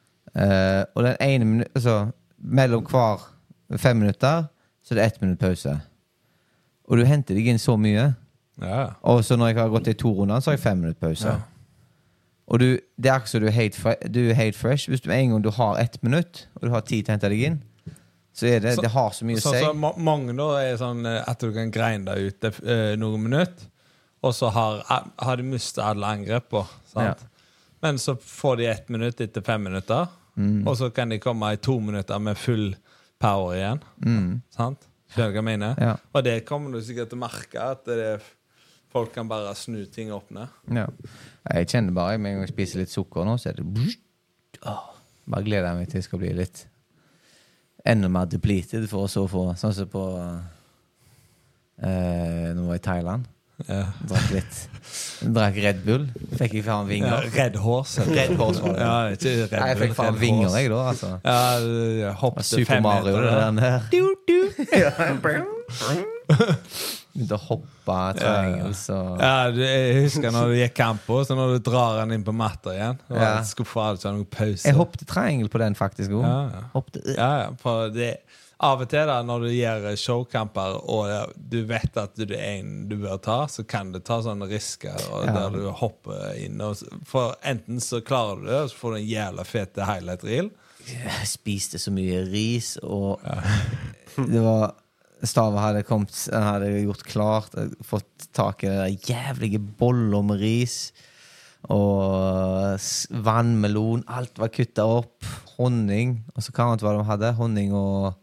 S3: Og den ene minutt, altså, mellom hver 5 minutter, så er det 1 minutt pause. Og du henter deg inn så mye. Og så når jeg har gått i 2 runder, så har jeg 5 minutt pause. Og det er akkurat så du er helt fresh. Hvis du en gang du har 1 minutt, og du har tid til å hente deg inn, så er det har så mye å si.
S1: Så mange da er sånn at du kan greine deg ut noen minutter, og så har de mistet alle angrep på, sant? Men så får de 1 minutt etter 5 minutter, og så kan de komme i 2 minutter med full power igjen, sant? Skjønner du hva jeg mener? Og det kommer du sikkert til å merke, at folk kan bare snu ting opp ned.
S3: Jeg kjenner bare, med en gang jeg spiser litt sukker nå, så er det bare gleder jeg meg til det skal bli litt enda mer depleted for å så få, sånn som på nå var jeg i Thailand, drakk Red Bull, fikk jeg faen vinger.
S1: Red Horse var det.
S3: Ikke Red Bull, jeg fikk faen vinger jeg da, altså.
S1: Jeg hoppet
S3: Super Mario det der begynte å hoppe triangel, så
S1: jeg husker når du gikk kamp på, så når du drar den inn på matta igjen, og skuffer alt sånn noen pause.
S3: Jeg hoppet triangel på den faktisk også.
S1: For det av og til da, når du gjør showkamper og du vet at du er en du bør ta, så kan du ta sånne risker der du hopper inn, for enten så klarer du det, og så får du en jævla fete highlight reel.
S3: Jeg spiste så mye ris, og det var Stava hadde kommet, han hadde gjort klart, fått tak i den jævlige boller med ris og vannmelon, alt var kuttet opp, honning, og så hva de hadde, honning og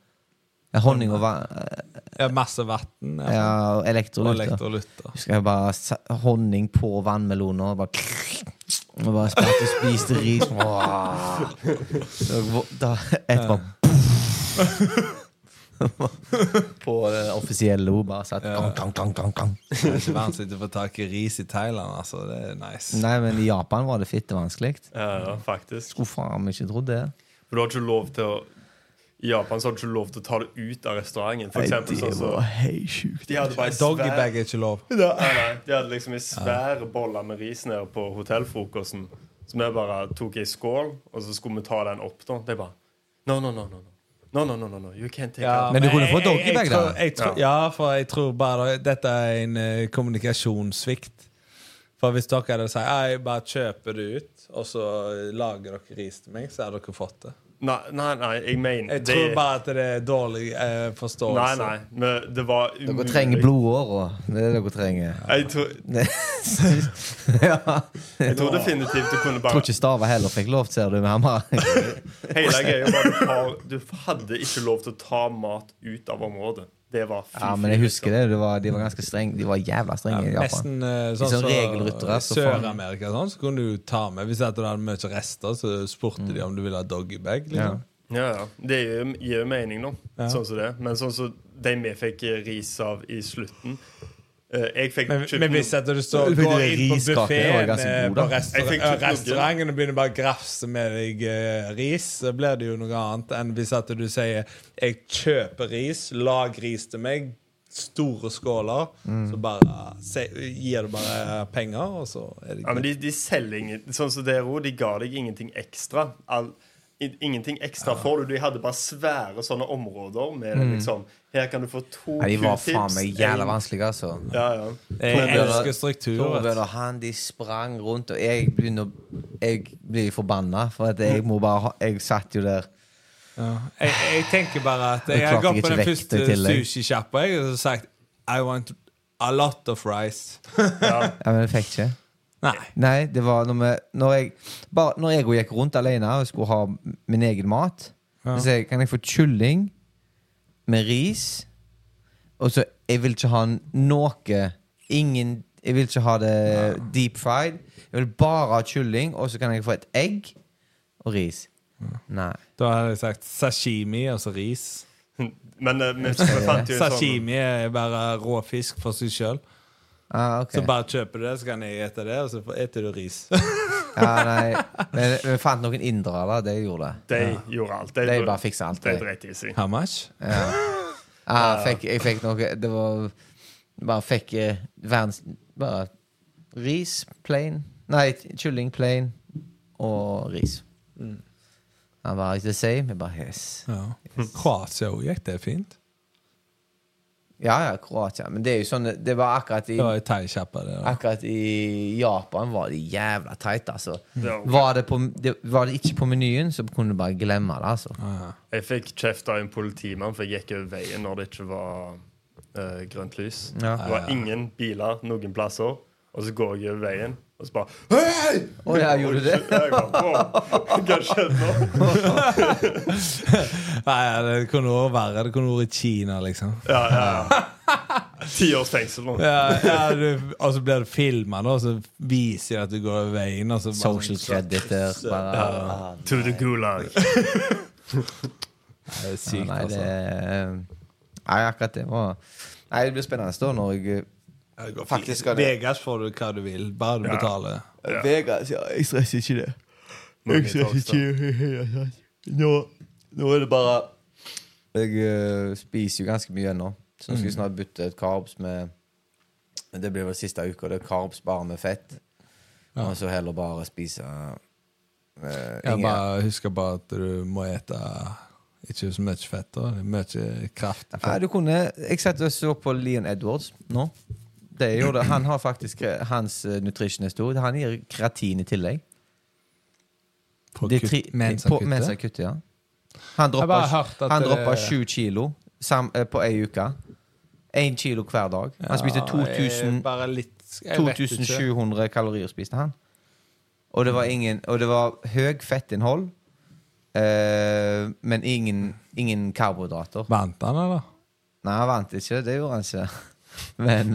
S1: masse vatten
S3: og elektrolytter. Skal jeg bare honning på vannmeloner og bare spiste ris da etterpå på den offisielle ord bare satt gang.
S1: Det er ikke vanskelig å få tak i ris i Thailand, altså. Det er nice.
S3: Nei, men i Japan var det fitte vanskelig.
S2: Ja, faktisk.
S3: Skulle faen ikke trodd det.
S2: For du har ikke lov til å I Japan så har du ikke lov til å ta det ut av restauranten. For eksempel
S3: det var helt sjukt.
S2: De hadde bare
S1: Doggybag er ikke lov.
S2: Nei, de hadde liksom en svære boller med ris nede på hotellfrokosten, som jeg bare tok i skål, og så skulle vi ta den opp da. Det er bare, no, you can't take it.
S3: Men du kunne få doggybag da?
S1: Ja, for jeg tror bare dette er en kommunikasjonssvikt. For hvis dere hadde sagt jeg bare kjøper det ut, og så lager dere ris til meg, så hadde dere fått det.
S2: Nei, jeg mener
S1: jeg tror bare at det dårlig forståelse.
S2: Nei, men det var umulig.
S3: Dere trenger blodårer. Det dere trenger.
S2: Jeg tror definitivt du kunne bare...
S3: Jeg tror ikke Stava heller fikk lov, ser du med hammer.
S2: Hele greia var du hadde ikke lov til å ta mat ut av området. Det var
S3: ja, men jeg husker det. De var ganske strenge. De var jævla strenge i Japan.
S1: Nesten sånn regelryttere. Sør-Amerika sånn, så kunne du ta med. Hvis du hadde mye rester, så spurte de om du ville ha doggybag. Liksom.
S2: Ja. Det gir jo mening nå. Sånn som det. Men sånn som de vi fikk ris av i slutten. Jeg fikk
S1: men hvis du går inn på buffeten på restauranten og begynner bare å grafse med deg ris, så blir det jo noe annet enn hvis at du sier jeg kjøper ris, lag ris til meg, store skåler, så bare gir du bare penger, og så er det
S2: men de selger ingenting, sånn som det de ga deg ingenting ekstra. Ingenting ekstra får du. De hadde bare svære sånne områder med liksom, her kan du få 2
S3: de var faen meg jævla vanskelige, altså.
S2: Ja.
S1: Jeg elsker struktur.
S3: Torbjørn og han, de sprang rundt, og jeg blir forbannet, for at jeg satt jo der.
S1: Ja. Jeg tenker bare at jeg har gått på den første sushi-kjappa, og så sagt I want a lot of rice.
S3: Ja, men jeg fikk ikke. Nei, det var når jeg gikk rundt alene og skulle ha min egen mat, så sa jeg, kan jeg få kylling med ris, og så jeg vil ikke ha noe jeg vil ikke ha det deep fried, jeg vil bare ha kylling, og så kan jeg få et egg og ris. Nei.
S1: Da hadde jeg sagt sashimi, altså ris.
S2: Men fant jo
S1: sashimi er bare rå fisk for seg selv.
S3: Okay.
S1: Så bare kjøper du det, så kan jeg ete det, og så eter du ris.
S3: Nei, men vi fant noen indre da, det gjorde det.
S2: De gjorde alt.
S3: De bare fikset alt.
S2: De dreit i seg.
S1: How much?
S3: Jeg fikk noe, det var bare fikk verdens, bare ris, plain, kylling, plain og ris. Han var ikke det same, jeg bare yes.
S1: Kroatia også gikk det fint.
S3: Ja, Kroatia. Men det er jo sånn, det var akkurat
S1: akkurat
S3: i Japan var det jævla teit, altså. Var det ikke på menyen, så kunne du bare glemme det, altså.
S2: Jeg fikk kjeft av en politimann, for jeg gikk over veien når det ikke var grønt lys. Det var ingen biler noen plasser, og så går jeg over veien, og så bare hei!
S3: Gjorde du det?
S2: Jeg bare, hva skjedde nå?
S1: Nei, det kunne også være. Det kunne vært i Kina, liksom.
S2: Ja. 10 års fengsel nå.
S1: Og så blir det filmet, og så viser jeg at du går over veien, og så bare
S3: social credit der.
S2: To the gulag.
S1: Det er sykt, altså.
S3: Nei, akkurat det var... Nei, det blir spennende da, når jeg...
S1: Vegas får du hva du vil, bare du betaler.
S3: Vegas, jeg stresser ikke det. Jeg stresser ikke. Nå er det bare jeg spiser jo ganske mye ennå, så nå skal jeg snart bytte et carbs med, det blir vel siste uka, det er carbs bare med fett, og så heller bare spise
S1: jeg bare husker bare at du må ete ikke så mye fett da, det er mye kraft.
S3: Jeg satt og så på Leon Edwards nå. Det gjorde, han har faktisk hans nutritionist, han gir kreatin i tillegg. Mens han kutter, ja. Han dropper 7 kilo på en uke. 1 kilo hver dag. Han spiste 2700 kalorier spiste han. Og det var høy fettinnhold, men ingen karbohydrater.
S1: Vant han, eller?
S3: Nei, han vant ikke, det gjorde han ikke. Men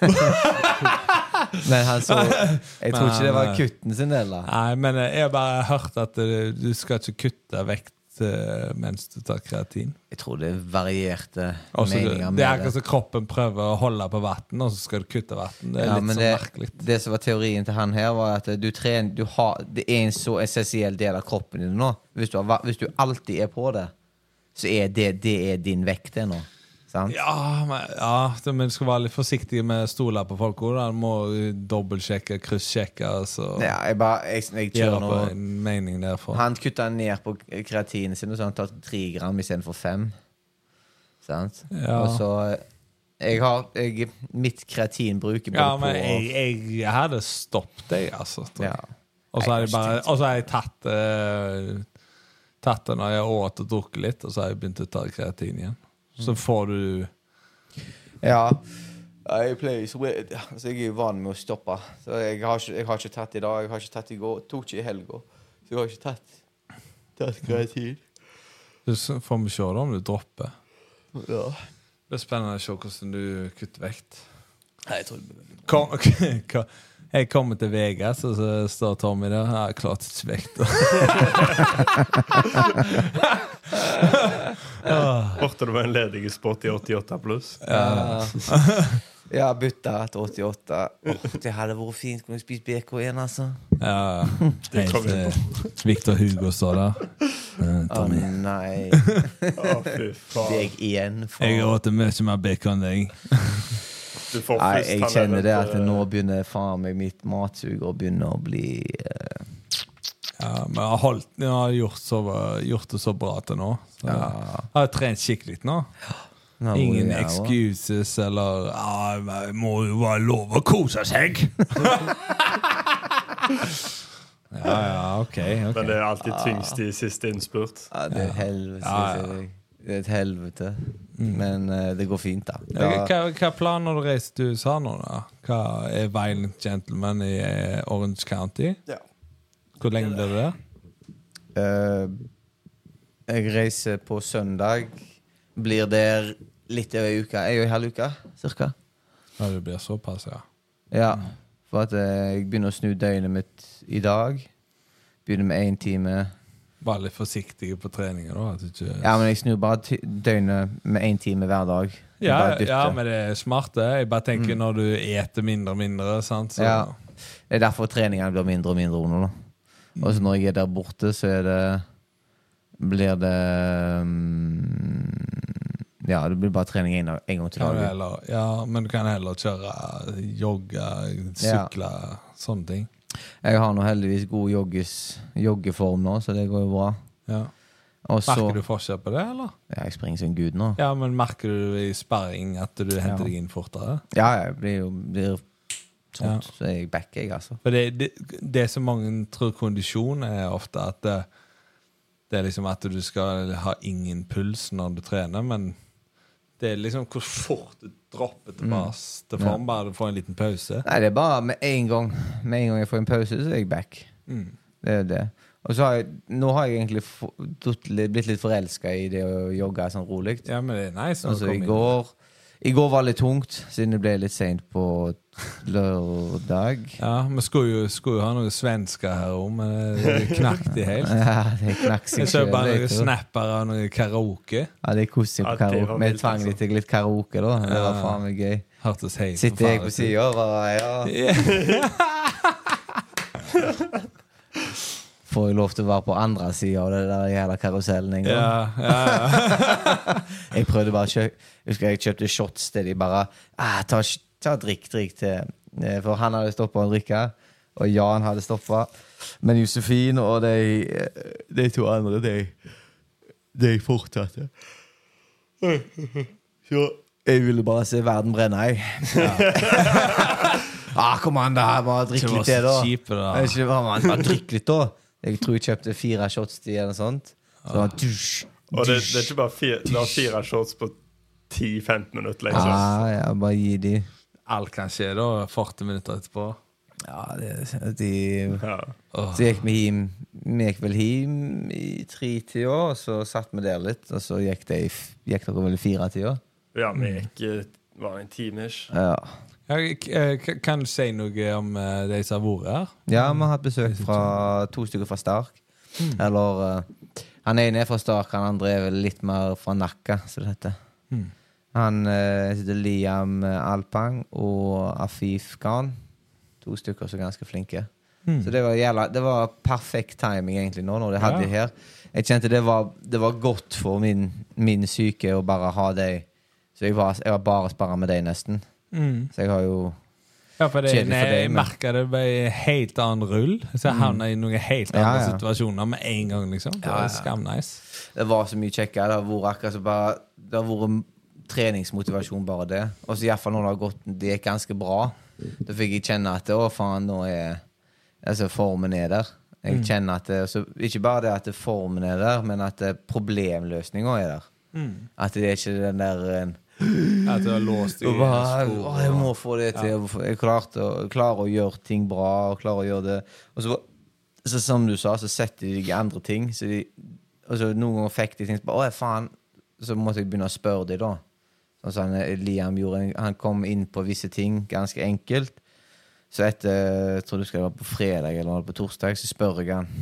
S3: han så jeg tror ikke det var kutten sin del da.
S1: Nei, men jeg har bare hørt at du skal ikke kutte vekt mens du tar kreatin.
S3: Jeg tror det varierte
S1: meninger med det. Det er akkurat som kroppen prøver å holde på vatten, og så skal du kutte vatten. Det er litt sånn merkelig.
S3: Det som var teorien til han her var at det er en så essensiell del av kroppen din nå. Hvis du alltid er på det, så er det er din vekt det nå. Sant?
S1: Men du skal være litt forsiktig med stoler på folk. Du må dobbeltsjekke, krysssjekke. Jeg kjører nå en mening derfor.
S3: Han kuttet ned på kreatinen sin, og så han tatt 3 gram i stedet for 5. Sant?
S1: Ja.
S3: Og så mitt kreatinbruk
S1: Ja, men jeg hadde stoppet deg, altså. Ja. Og så har jeg tatt det når jeg åt og drukket litt, og så har jeg begynt å ta kreatin igjen. Så får du...
S3: Ja, jeg pleier så jeg er jo van med å stoppe. Så jeg har ikke tatt i dag, jeg har ikke tatt i går, tok ikke i helgen. Så jeg har ikke tatt kreatin. Så
S1: får vi se da om du dropper.
S3: Ja.
S1: Det er spennende å se hvordan du kutter vekt.
S3: Nei, jeg tror
S1: jeg kommer til Vegas, og så står Tommy der. Jeg har klart ikke vekt.
S2: Borte du var en ledig spot i 88 pluss.
S3: Ja. Ja, bytta til 88. Det hadde vært fint. Kunne jeg spist BK igjen, altså?
S1: Ja, Victor Hugo står der.
S3: Nei.
S2: Fy faen.
S3: Deg igjen.
S1: Jeg åt mye mer BK enn deg.
S3: Nei, jeg kjenner det at nå begynner faen meg mitt matsug å begynne å bli
S1: Ja, men jeg har gjort det så bra til nå. Så jeg har trent skikkelig nå. Ingen excuses eller det må jo være lov å kose seg. Okay.
S2: Men det er alltid tyngst i siste innspurt.
S3: Ja, det er helvete. Det er et helvete. Men det går fint, da.
S1: Hva planer du reiser til USA nå, da? Hva er Violent Gentleman i Orange County? Ja. Hvor lenge blir det der?
S3: Jeg reiser på søndag. Blir der litt over en uke. Jeg er jo en halv uke, cirka.
S1: Ja, det blir såpass, ja.
S3: Ja, for at jeg begynner å snu døgnet mitt i dag. Begynner med 1 time.
S1: Bare litt forsiktig på treninger da.
S3: Ja, men jeg snur bare døgnet med 1 time hver dag.
S1: Ja, men det er smart det. Jeg bare tenker når du eter mindre og mindre, sant? Så... Ja,
S3: det er derfor treningene blir mindre og mindre under da. Og så når jeg er der borte, så blir det ja, det blir bare trening en gang til dagen.
S1: Ja, men du kan heller kjøre, jogge, sykle, sånne ting.
S3: Jeg har nå heldigvis god joggeform nå, så det går jo bra.
S1: Ja. Merker du forskjell på det, eller?
S3: Ja, jeg springer som Gud nå.
S1: Ja, men merker du i sparring at du henter deg inn fortere?
S3: Ja, jeg blir sånn, så er jeg back, jeg, altså.
S1: For det som mange tror kondisjon er ofte at det er liksom at du skal ha ingen puls når du trener, men det er liksom hvor fort du dropper tilbake til form, bare du får en liten pause.
S3: Nei, det er bare med en gang jeg får en pause, så er jeg back. Det er det. Og så nå har jeg egentlig blitt litt forelsket i det å jogge sånn rolig.
S1: Ja, men det er nice.
S3: Altså, i går var det litt tungt, siden det ble litt sent på lørdag.
S1: Ja, vi skulle jo ha noen svensker her også, men det knakk de helt.
S3: Ja, det knakk seg.
S1: Jeg så bare noen snapper av noen karaoke.
S3: Ja, det er koselig på karaoke. Vi tvang litt til litt karaoke da. Det var faen meg gøy.
S1: Hørtes helt
S3: sitter jeg på siden og bare, får jeg lov til å være på andre siden av det der jævla karusellen en gang. Ja. Jeg prøvde bare jeg kjøpte shots til de bare ta drikk til, for han hadde stoppet å drikke, og Jan hadde stoppet, men Josefin og de 2 andre de fortsatte. Så jeg ville bare se verden brenne, jeg. Kom an da, bare drikk litt til da. Bare drikk litt da. Jeg tror jeg kjøpte 4 shots til eller sånt. Så
S2: og det er ikke bare 4 shots på 10-15 minutter liksom.
S3: Ja, bare gi de.
S1: Alt kan skje da, 40 minutter etterpå.
S3: Ja, så gikk vi vel hjem i 3-tida, og så satt vi der litt, og så gikk dere vel i 4-tida.
S2: Ja, vi gikk var en time-ish.
S3: Ja.
S1: Kan du si noe om de som har vært her?
S3: Ja, vi har hatt besøk fra 2 stykker fra Stark. Eller han ene er fra Stark, han andre er vel litt mer fra Nakka, så det heter. Han heter Liam Alpang og Afif Khan. 2 stykker som er ganske flinke. Så det var perfekt timing egentlig nå når de hadde de her. Jeg kjente det var godt for min syke å bare ha deg. Så jeg var bare sparret med deg nesten. Så jeg har jo
S1: for det, jeg merket det ble helt annen rull. Så jeg havnet i noen helt andre situasjoner med en gang liksom. Det var skam nice.
S3: Det var så mye kjekkere. Det har vært akkurat så bare det har vært treningsmotivasjon bare det. Og så i hvert fall når det gikk ganske bra, da fikk jeg kjenne at faen, nå formen der. Jeg kjenner at så, ikke bare det at formen der, men at problemløsningen der. At det ikke den der
S1: at du har låst i
S3: jeg må få det til. Jeg klarer å gjøre ting bra, og klarer å gjøre det. Og så som du sa, så setter de andre ting. Og så noen ganger fikk de ting, faen, så måtte jeg begynne å spørre dem da. Sånn Liam gjorde, han kom inn på visse ting, ganske enkelt. Så etter, jeg tror det var på fredag eller på torsdag, så spurte jeg han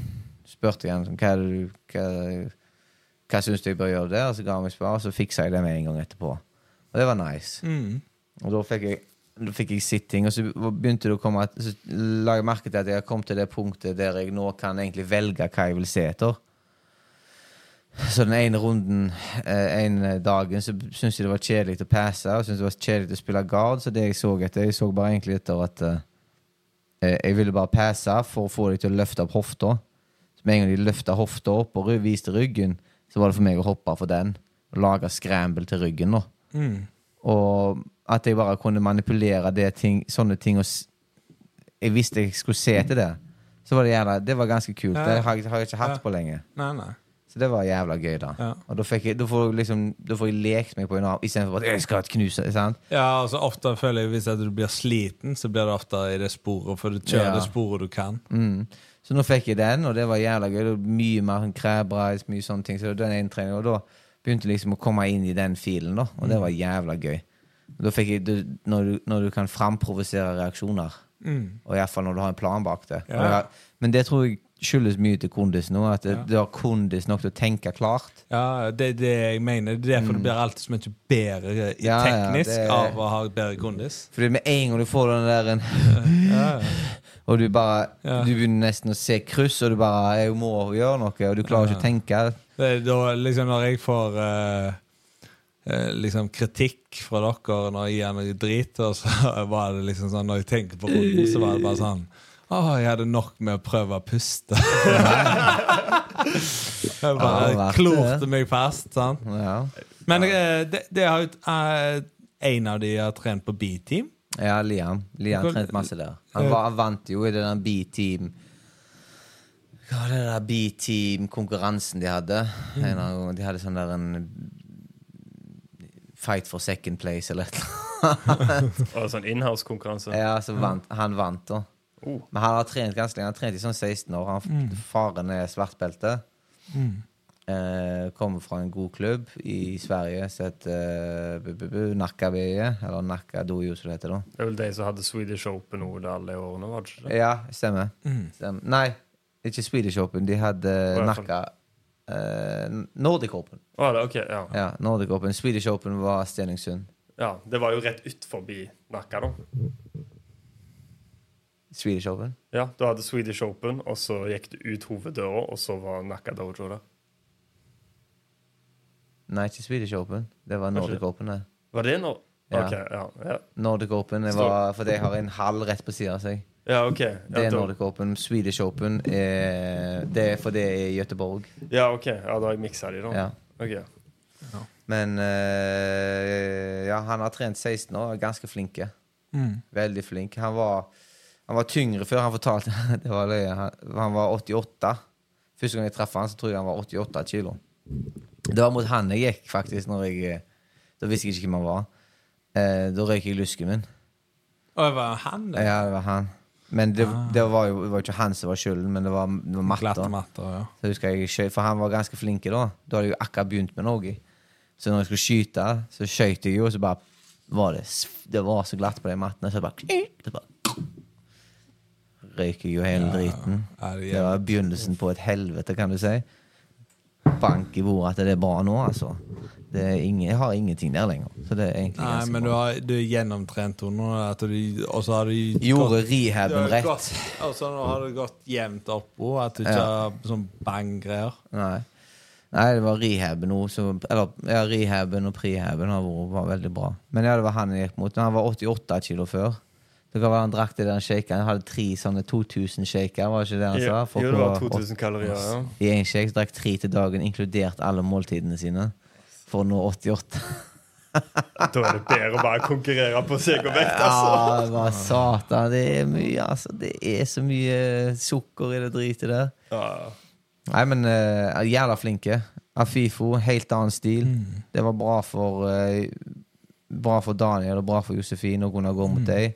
S3: hva synes du jeg bør gjøre der? Så ga han meg svar, så fikset jeg det med en gang etterpå. Og det var nice. Og da fikk jeg sitting, og så begynte det å komme, så la jeg merke til at jeg kom til det punktet der jeg nå kan egentlig velge hva jeg vil se etter. Så den ene runden, en dagen, så synes jeg det var kjedelig å passe, og synes det var kjedelig å spille guard, så det jeg så bare egentlig etter at jeg ville bare passe for å få dem til å løfte opp hofta. Så med en gang de løftet hofta opp og viste ryggen, så var det for meg å hoppe for den, og lage scramble til ryggen nå. Og at jeg bare kunne manipulere sånne ting, og jeg visste jeg skulle se til det, så var det var ganske kult. Det har jeg ikke hatt på lenge.
S1: Nei.
S3: Så det var jævla gøy da. Og da får jeg lekt meg på en av, i stedet for at jeg skal ha et knus, sant?
S1: Ja, altså ofte føler jeg hvis du blir sliten, så blir det ofte i det sporet, for du kjører det sporet du kan.
S3: Så nå fikk jeg den, og det var jævla gøy. Det var mye mer crab-reis, mye sånne ting. Så det var den ene treningen, og da begynte liksom å komme inn i den filen da, og det var jævla gøy. Og da fikk jeg, når du kan framprovosere reaksjoner, og i hvert fall når du har en plan bak det. Men det tror jeg skyldes mye til kondis nå, at du har kondis nok til å tenke klart. Ja,
S1: det jeg mener. Det derfor det blir alltid så mye bedre teknisk av å ha bedre kondis.
S3: Fordi med en gang du får den der og du begynner nesten å se kryss, og du bare, jeg må gjøre noe, og du klarer ikke å tenke.
S1: Det da, liksom når jeg får liksom kritikk fra dere når jeg gir noe drit, og så var det liksom sånn, når jeg tenker på runden, så var det bare sånn, jeg hadde nok med å prøve å puste. Jeg bare klorte meg fast, sant? Men det har jo en av de har trent på B-team.
S3: Ja, Liam trent masse der. Han vant jo i den B-team. Hva var det der B-team-konkurransen de hadde? De hadde sånn der en fight for second place eller et eller annet.
S2: Sånn in-house-konkurranse.
S3: Ja, så han vant da. Men han har trent ganske lenge. Han har trent i sånn 16 år. Faren svartbelte. Kommer fra en god klubb i Sverige som heter Nackabeje, eller Nackadojo som det heter da.
S2: Det vel de som hadde Swedish Open over alle årene, var det ikke det?
S3: Ja, stemmer. Nei, ikke Swedish Open. De hadde Nordic Open. Ja, Nordic Open. Swedish Open var Stenungsund.
S2: Ja, det var jo rett ut forbi Nacka da.
S3: Swedish Open?
S2: Ja, du hadde Swedish Open, og så gikk du ut hoveddøra, og så var Nacka Dojo der.
S3: Nei, ikke Swedish Open. Det var Nordic Open, det.
S2: Var det nå?
S3: Ja.
S2: Ok, ja.
S3: Nordic Open, for de har en hall rett på siden av seg.
S2: Ja, ok.
S3: Det Nordic Open. Swedish Open, det for det i Göteborg.
S2: Ja, ok. Ja, da har jeg mikset de da.
S3: Ja.
S2: Ok.
S3: Men, han har trent 16 år, ganske flinke. Veldig flink. Han var tyngre før han fortalte. Det var løye. Han var 88. Første gang jeg traff han, så tror jeg han var 88 kilo. Det var mot han jeg gikk faktisk da visste jeg ikke hvem han var. Da røyk jeg lusken min.
S1: Og det var han det?
S3: Ja, det var han. Men det var jo ikke han som var skylden, men det var matter. Så husker jeg, for han var ganske flinke da. Da hadde jeg jo akkurat begynt med noe. Så når jeg skulle skyte, så skjøt jeg jo, så bare det var så glatt på de mattene, så bare røyker jo hele driten. Det var begynnelsen på et helvete, kan du si. Bank i bordet at det er bra nå, altså. Jeg har ingenting der lenger. Så det er egentlig
S1: ganske bra. Men du er gjennomtrent nå, og så har du
S3: gjorde rehaben rett.
S1: Og så har du gått jevnt opp, og at du ikke har sånn bang-greier.
S3: Nei, det var rehaben nå, rehaben og prehaben var veldig bra. Men det var han jeg gikk mot. Han var 88 kilo før. Det kan være han drakk det der shaken. Han hadde 3 sånne 2000 shaker, var ikke det han sa?
S2: Jo, det var 2000 kalorier, ja.
S3: I en shake, så drakk 3 til dagen, inkludert alle måltidene sine, for å nå 88.
S2: Da det bedre å bare konkurrere på seg og vekt,
S3: Ja, det var satan. Det mye, altså. Det så mye sukker i det dritet der.
S2: Ja.
S3: Nei, men jævla flinke. Afifo, helt annen stil. Det var bra for Daniel og bra for Josefin å kunne gå mot deg.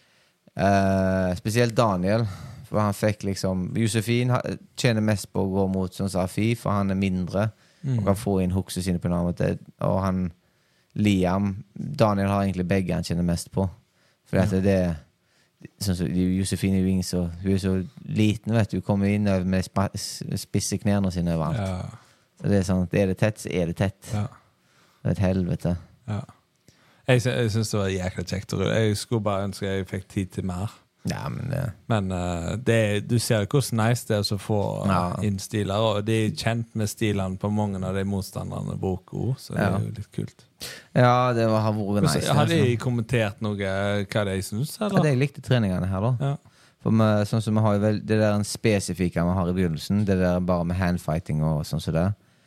S3: Spesielt Daniel, for han fikk liksom Josefin tjener mest på å gå mot sånn som Afif, for han mindre og kan få inn hukse sine på en annen måte. Og han Liam, Daniel har egentlig begge han tjener mest på, for at det sånn som Josefin er jo ingen så hun så liten, vet du, kommer inn med spisse knærne sine overalt. Så det sånn at er det tett, så er det tett. Det et helvete.
S1: Jeg synes det var jækla kjekt. Jeg skulle bare ønske jeg fikk tid til mer.
S3: Ja, men
S1: du ser hvordan nice det å få inn stiler, og de kjent med stilene på mange av de motstanderne bruker, så det jo litt kult.
S3: Ja, det har vært nice.
S1: Har de kommentert noe hva de synes, eller?
S3: Ja, jeg likte treningene her da. For sånn som vi har det der en spesifikke vi har i begynnelsen, det der bare med handfighting og sånn som det.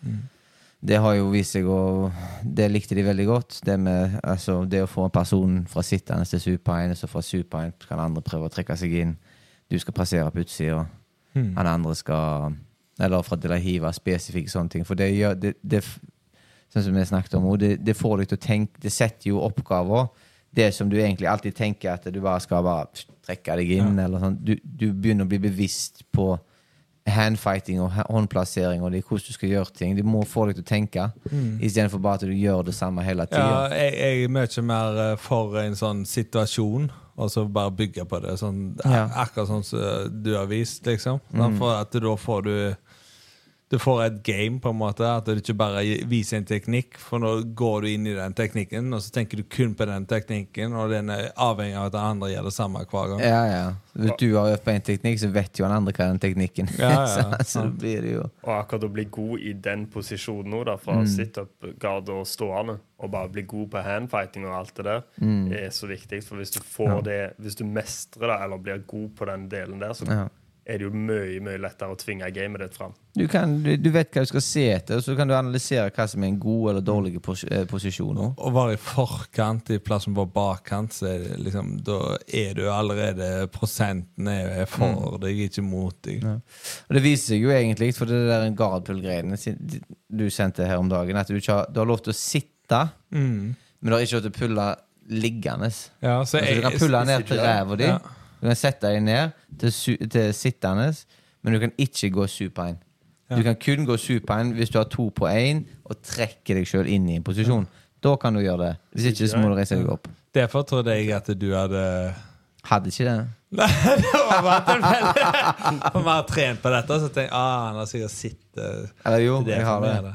S3: Det har jo vist seg det likte de veldig godt, det med altså, det å få en person fra sittende til supine, så fra supine kan andre prøve å trekke seg inn, du skal passere på utsiden, han andre skal eller fra til å hive spesifikke sånne ting, for det sånn som vi snakket om, det får deg til å tenke, det setter jo oppgaver, det som du egentlig alltid tenker at du bare skal trekke deg inn, eller sånn. Du begynner å bli bevisst på handfighting og håndplassering og hvordan du skal gjøre ting. Du må få deg til å tenke i stedet for bare at du gjør det samme hele tiden.
S1: Ja, jeg er mye mer for en sånn situasjon og så bare bygge på det sånn, akkurat sånn som du har vist liksom. For at da får du får et game på en måte, at du ikke bare viser en teknikk, for nå går du inn i den teknikken og så tenker du kun på den teknikken, og den avhengig av at den andre gjør det samme hver gang.
S3: Hvis du har øvd på en teknikk, så vet jo den andre hva den teknikken så blir det jo.
S2: Og akkurat å bli god i den posisjonen nå da, fra sit-up, guard og stående, og bare bli god på handfighting og alt det der, så viktig, for hvis du får det, hvis du mestrer det, eller blir god på den delen der, så det jo mye lettere å tvinge gamet ditt fram.
S3: Du vet hva du skal se etter, så kan du analysere hva som en god eller dårlig posisjon.
S1: Og være i forkant i plassen på bakkant, så liksom, da du allerede prosenten for deg, ikke mot deg.
S3: Og det viser seg jo egentlig, for det der en guardpull-greiene du sendte her om dagen, at du har lov til å sitte, men du har ikke lov til å pulle liggende. Så du kan pulle ned til ræva di, du kan sette deg ned til sittende, men du kan ikke gå supine. Du kan kun gå supine hvis du har 2 på 1 og trekker deg selv inn i en posisjon. Da kan du gjøre det. Hvis ikke så må du reise deg opp.
S1: Derfor trodde jeg at du
S3: hadde ikke det.
S1: Nei, det var bare tilfeldig. For vi har trent på dette, så tenkte jeg, han har sikkert sittet.
S3: Eller jo, jeg har det.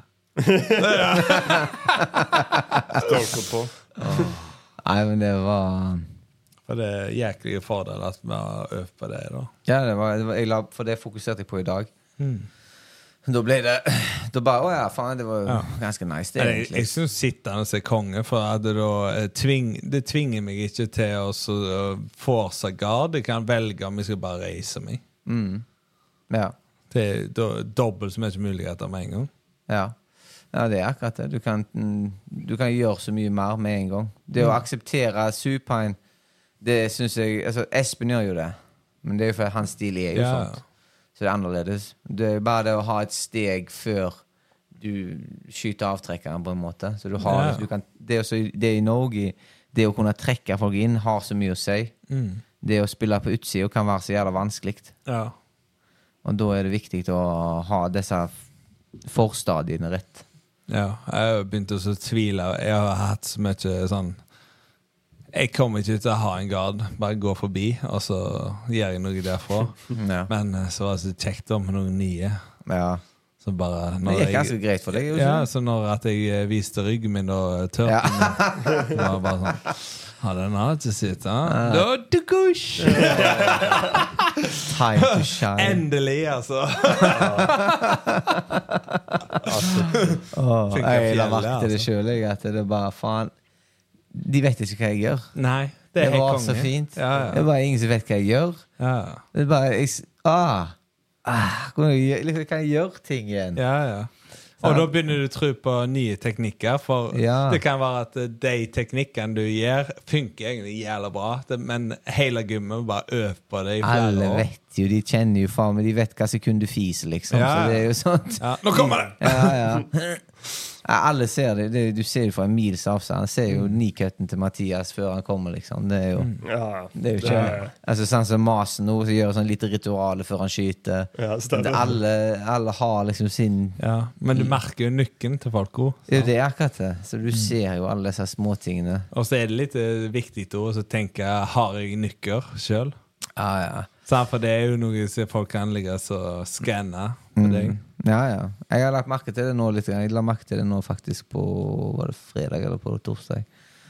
S2: Stolker på.
S3: Nei, men det var...
S1: For det jæklige fordel at vi har øvd på det da.
S3: Ja, for det fokuserte jeg på i dag. Da ble det da bare, faen, det var ganske nice det, egentlig.
S1: Jeg synes sittende er konge, for at det tvinger meg ikke til å force guard. Jeg kan velge om jeg skal bare reise meg. Det dobbelt så mye muligheter med en gang. Ja, det akkurat det. Du kan gjøre så mye mer med en gang. Det å akseptere supine, det synes jeg, altså Espen gjør jo det, men det jo for hans stil jo sånt, så det annerledes. Det bare det å ha et steg før du skyter avtrekkeren på en måte, så du har det i Norge, det å kunne trekke folk inn har så mye å si. Det å spille på utsiden kan være så jævla vanskelig, og da det viktig å ha disse forstadiene rett. Jeg har begynt å tvile. Jeg har hatt så mye sånn, jeg kommer ikke til å ha en guard, bare gå forbi, og så gjør jeg noe derfra. Men så var det så kjekt med noen nye. Så bare,
S3: det gikk ganske greit for deg,
S1: så når at jeg viste ryggen min og tørten min, så var det bare sånn, den har ikke sitt, da du gosh!
S3: Time to shine.
S1: Endelig, altså.
S3: Jeg la merke til det selv, at det bare, faen, de vet ikke hva jeg gjør.
S1: Nei, det
S3: var så fint. Det er bare ingen som vet hva jeg gjør. Det er bare kan jeg gjøre ting igjen.
S1: Og da begynner du å tro på nye teknikker, for det kan være at de teknikkene du gjør funker egentlig jævla bra, men hele gymmet bare øver på det i flere år.
S3: Alle vet jo, de kjenner jo faen, men de vet hva sekund du fiser, liksom. Så det er jo sånt.
S1: Nå kommer det!
S3: Ja. Alle ser det, du ser jo fra en mils avstand. Han ser jo knee-cutten til Mathias før han kommer, liksom. Det er jo, det er jo ikke altså sånn som Masen nå, så gjør sånn lite ritualer før han skyter. Alle har liksom sin
S1: men du merker jo nykken til folk også.
S3: Det er akkurat det. Så du ser jo alle disse småtingene.
S1: Og så er det litt viktig å tenke, har jeg nykker selv?
S3: Ja.
S1: For det er jo noe som folk kan ligge og skanne på deg.
S3: Ja. Jeg har lagt merke til det nå litt. Jeg la merke til det nå faktisk på, var det fredag eller på torsdag?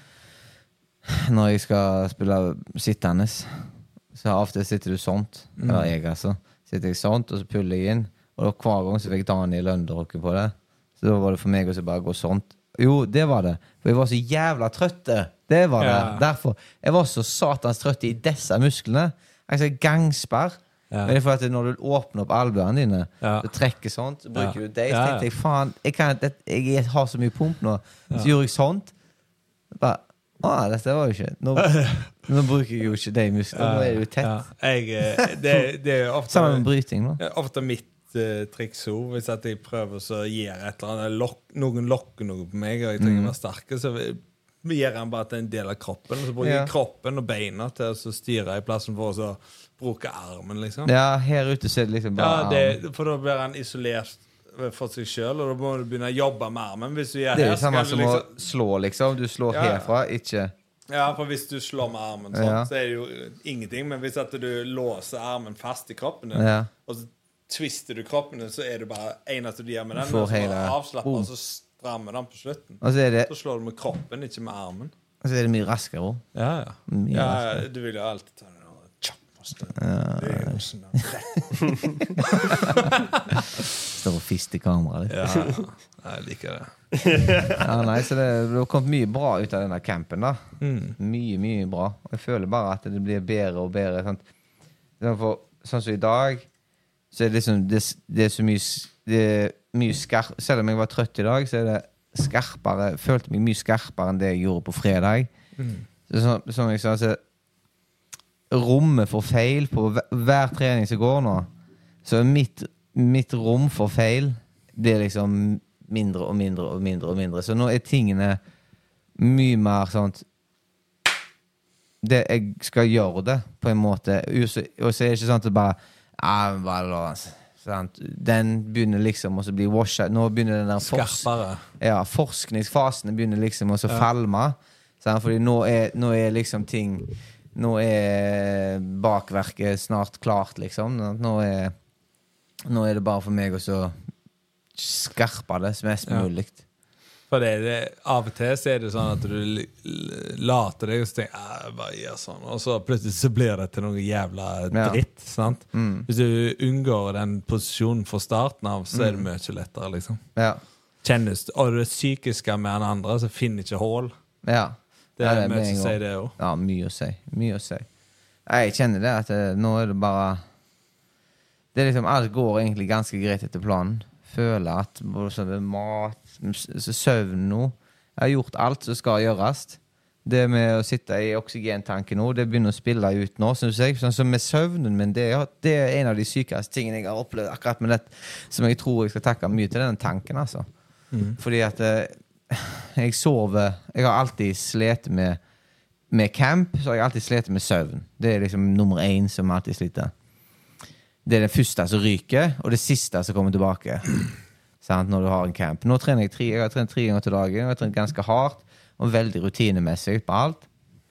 S3: Når jeg skal spille sittende, så ofte sitter du sånt. Eller jeg altså. Sitter jeg sånt, og så puller jeg inn. Og hver gang så fikk Daniel underrokke på det. Så da var det for meg å bare gå sånt. Jo, det var det. For jeg var så jævla trøtte. Det var det. Derfor. Jeg var så satans trøtt i disse musklene. Jeg sier gangsperr. Men det er for at når du åpner opp albuene dine, du trekker sånt, så bruker du det. Så tenkte jeg, faen, jeg har så mye pump nå. Så gjorde jeg sånt. Bare, dette var jo ikke. Nå bruker jeg jo ikke de musklene. Nå er det jo tett.
S1: Det er ofte
S3: sammen med bryting nå.
S1: Ofte mitt triks også, hvis at jeg prøver å gjøre et eller annet, noen lokker noe på meg, og jeg trenger å være sterke, så gjør han bare til en del av kroppen, og så bruker jeg kroppen og beina til å styre i plassen for å bruke armen, liksom.
S3: Ja, her ute så er det liksom bare
S1: for da blir han isolert for seg selv, og da må du begynne å jobbe med armen. Hvis du gjør
S3: det er
S1: her,
S3: jo samme som liksom, å slå, liksom. Du slår herfra, ikke...
S1: Ja, for hvis du slår med armen sånn, så er det jo ingenting, men hvis at du låser armen fast i kroppen din, og så twister du kroppen din, så er det bare eneste du gjør med den, og så bare avslapper, og så strammer den på slutten. Så slår du med kroppen, ikke med armen.
S3: Og så er det mye raskere også.
S1: Ja, du vil jo alltid ta det.
S3: Står og fist i kamera litt.
S1: Jeg liker det.
S3: Nei, så det har kommet mye bra ut av denne campen da. Mye bra. Og jeg føler bare at det blir bedre og bedre. For, sånn som i dag, så er det liksom det er så mye skarp. Selv om jeg var trøtt i dag, så er det skarpere. Jeg følte meg mye skarpere enn det jeg gjorde på fredag. Så, som jeg sa, så rommet for feil på hver trening som går nå, så mitt rom for feil det er liksom mindre og mindre. Så nå er tingene mye mer sånt det jeg skal gjøre det på en måte, og så er det ikke sånn at det bare sant? Den begynner liksom å bli washet. Nå begynner den der forskningsfasene begynner liksom å falme, sant? Fordi nå er liksom ting. Nå er bakverket snart klart, liksom. Nå er det bare for meg å så skarpe det mest mulig.
S1: For av og til så er det sånn at du later deg og så tenker, jeg bare gjør sånn, og så plutselig så blir det til noe jævla dritt, sant? Hvis du unngår den posisjonen fra starten av, så er det mye lettere, liksom. Kjennes, og det psykiske med den andre, så finner ikke hål. Det er mye å si det også.
S3: Ja, mye å si. Jeg kjenner det at nå er det bare det er liksom, alt går egentlig ganske greit etter planen. Føler at både sånn mat, søvn nå, jeg har gjort alt som skal gjøres. Det med å sitte i oksygentanken nå, det begynner å spille ut nå, synes jeg. Sånn som med søvnen, men det er en av de sykeste tingene jeg har opplevd akkurat med det, som jeg tror jeg skal takke mye til den tanken, altså. Fordi at jeg sover, jeg har alltid slet med camp, så har jeg alltid slet med søvn. Det er liksom nummer 1 som alltid sliter. Det er det første som ryker, og det siste som kommer tilbake. Sant? Når du har en camp. Nå trener jeg har trent 3 ganger til dagen, og jeg har trent ganske hardt, og veldig rutinemessig på alt.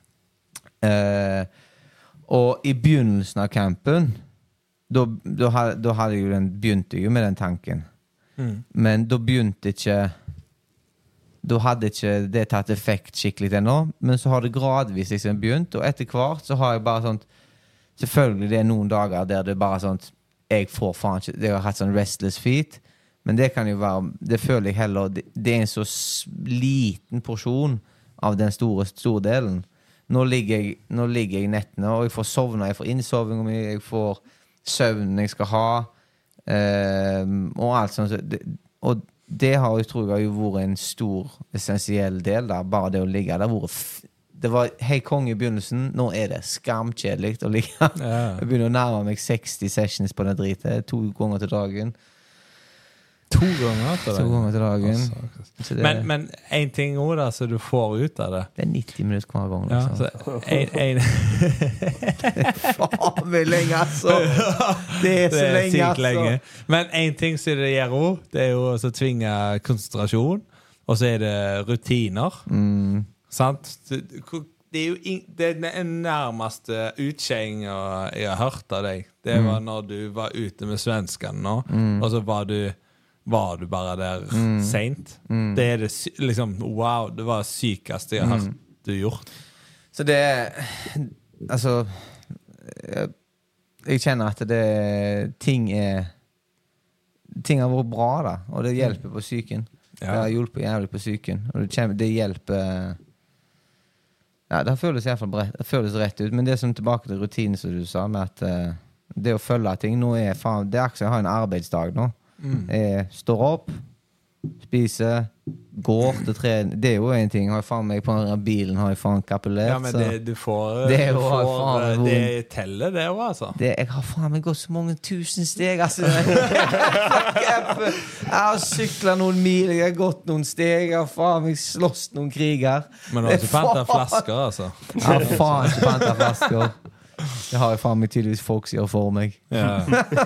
S3: Og i begynnelsen av campen, da hadde jeg jo begynte jo med den tanken. Men da begynte ikke da hadde ikke det tatt effekt skikkelig ennå, men så har det gradvis liksom begynt, og etter hvert så har jeg bare sånt, selvfølgelig det er noen dager der det er bare sånt, jeg får faen ikke, jeg har hatt sånn restless feet, men det kan jo være, det føler jeg heller, det er en så liten porsjon av den store delen. Nå ligger jeg i nettene, og jeg får sovne, jeg får innsovning, jeg får søvn jeg skal ha, og alt sånt, og det har jo, tror jeg, vært en stor, essensiell del der. Bare det å ligge der. Det var hei konge i begynnelsen. Nå det skamkjedelig å ligge. Jeg begynner å nærme meg 60 sessions på den dritet. 2 ganger til dagen.
S1: 2 ganger til dagen.
S3: Altså,
S1: men en ting også da, så du får ut av det.
S3: Det 90 minutter hver gang. Liksom.
S1: Ja,
S3: faen meg lenge, altså. Det så lenge, altså. Lenge.
S1: Men en ting som det gjør også, det jo å tvinge konsentrasjon, og så det rutiner. Sant? Det jo det nærmeste utskjeng jeg har hørt av deg. Det var når du var ute med svenskene nå, og så var du bare der sent. Det det liksom, wow, det var sykeste jeg har hørt du gjort.
S3: Så det altså jeg kjenner at ting har vært bra da, og det hjelper på psyken. Det har hjulpet jævlig på psyken, og det hjelper. Ja, det føles I hvert fall det føles rett ut, men det som tilbake til rutinen som du sa, med at det å følge ting, nå faen, det akkurat jeg har en arbeidsdag nå. Jeg står opp, spiser, går til trening. Det jo en ting. Har jeg faen meg på bilen, har jeg faen kapellert.
S1: Ja, men du får det teller det også, altså.
S3: Jeg har faen meg gått så mange 1000 steg, altså. Jeg har syklet noen mil, jeg har gått noen steg, jeg har faen meg slåss noen kriger.
S1: Men du har ikke pantet flasker, altså.
S3: Jeg har faen ikke pantet flasker. Det har jeg faen meg tydeligvis folk som gjør for meg.
S1: Ja.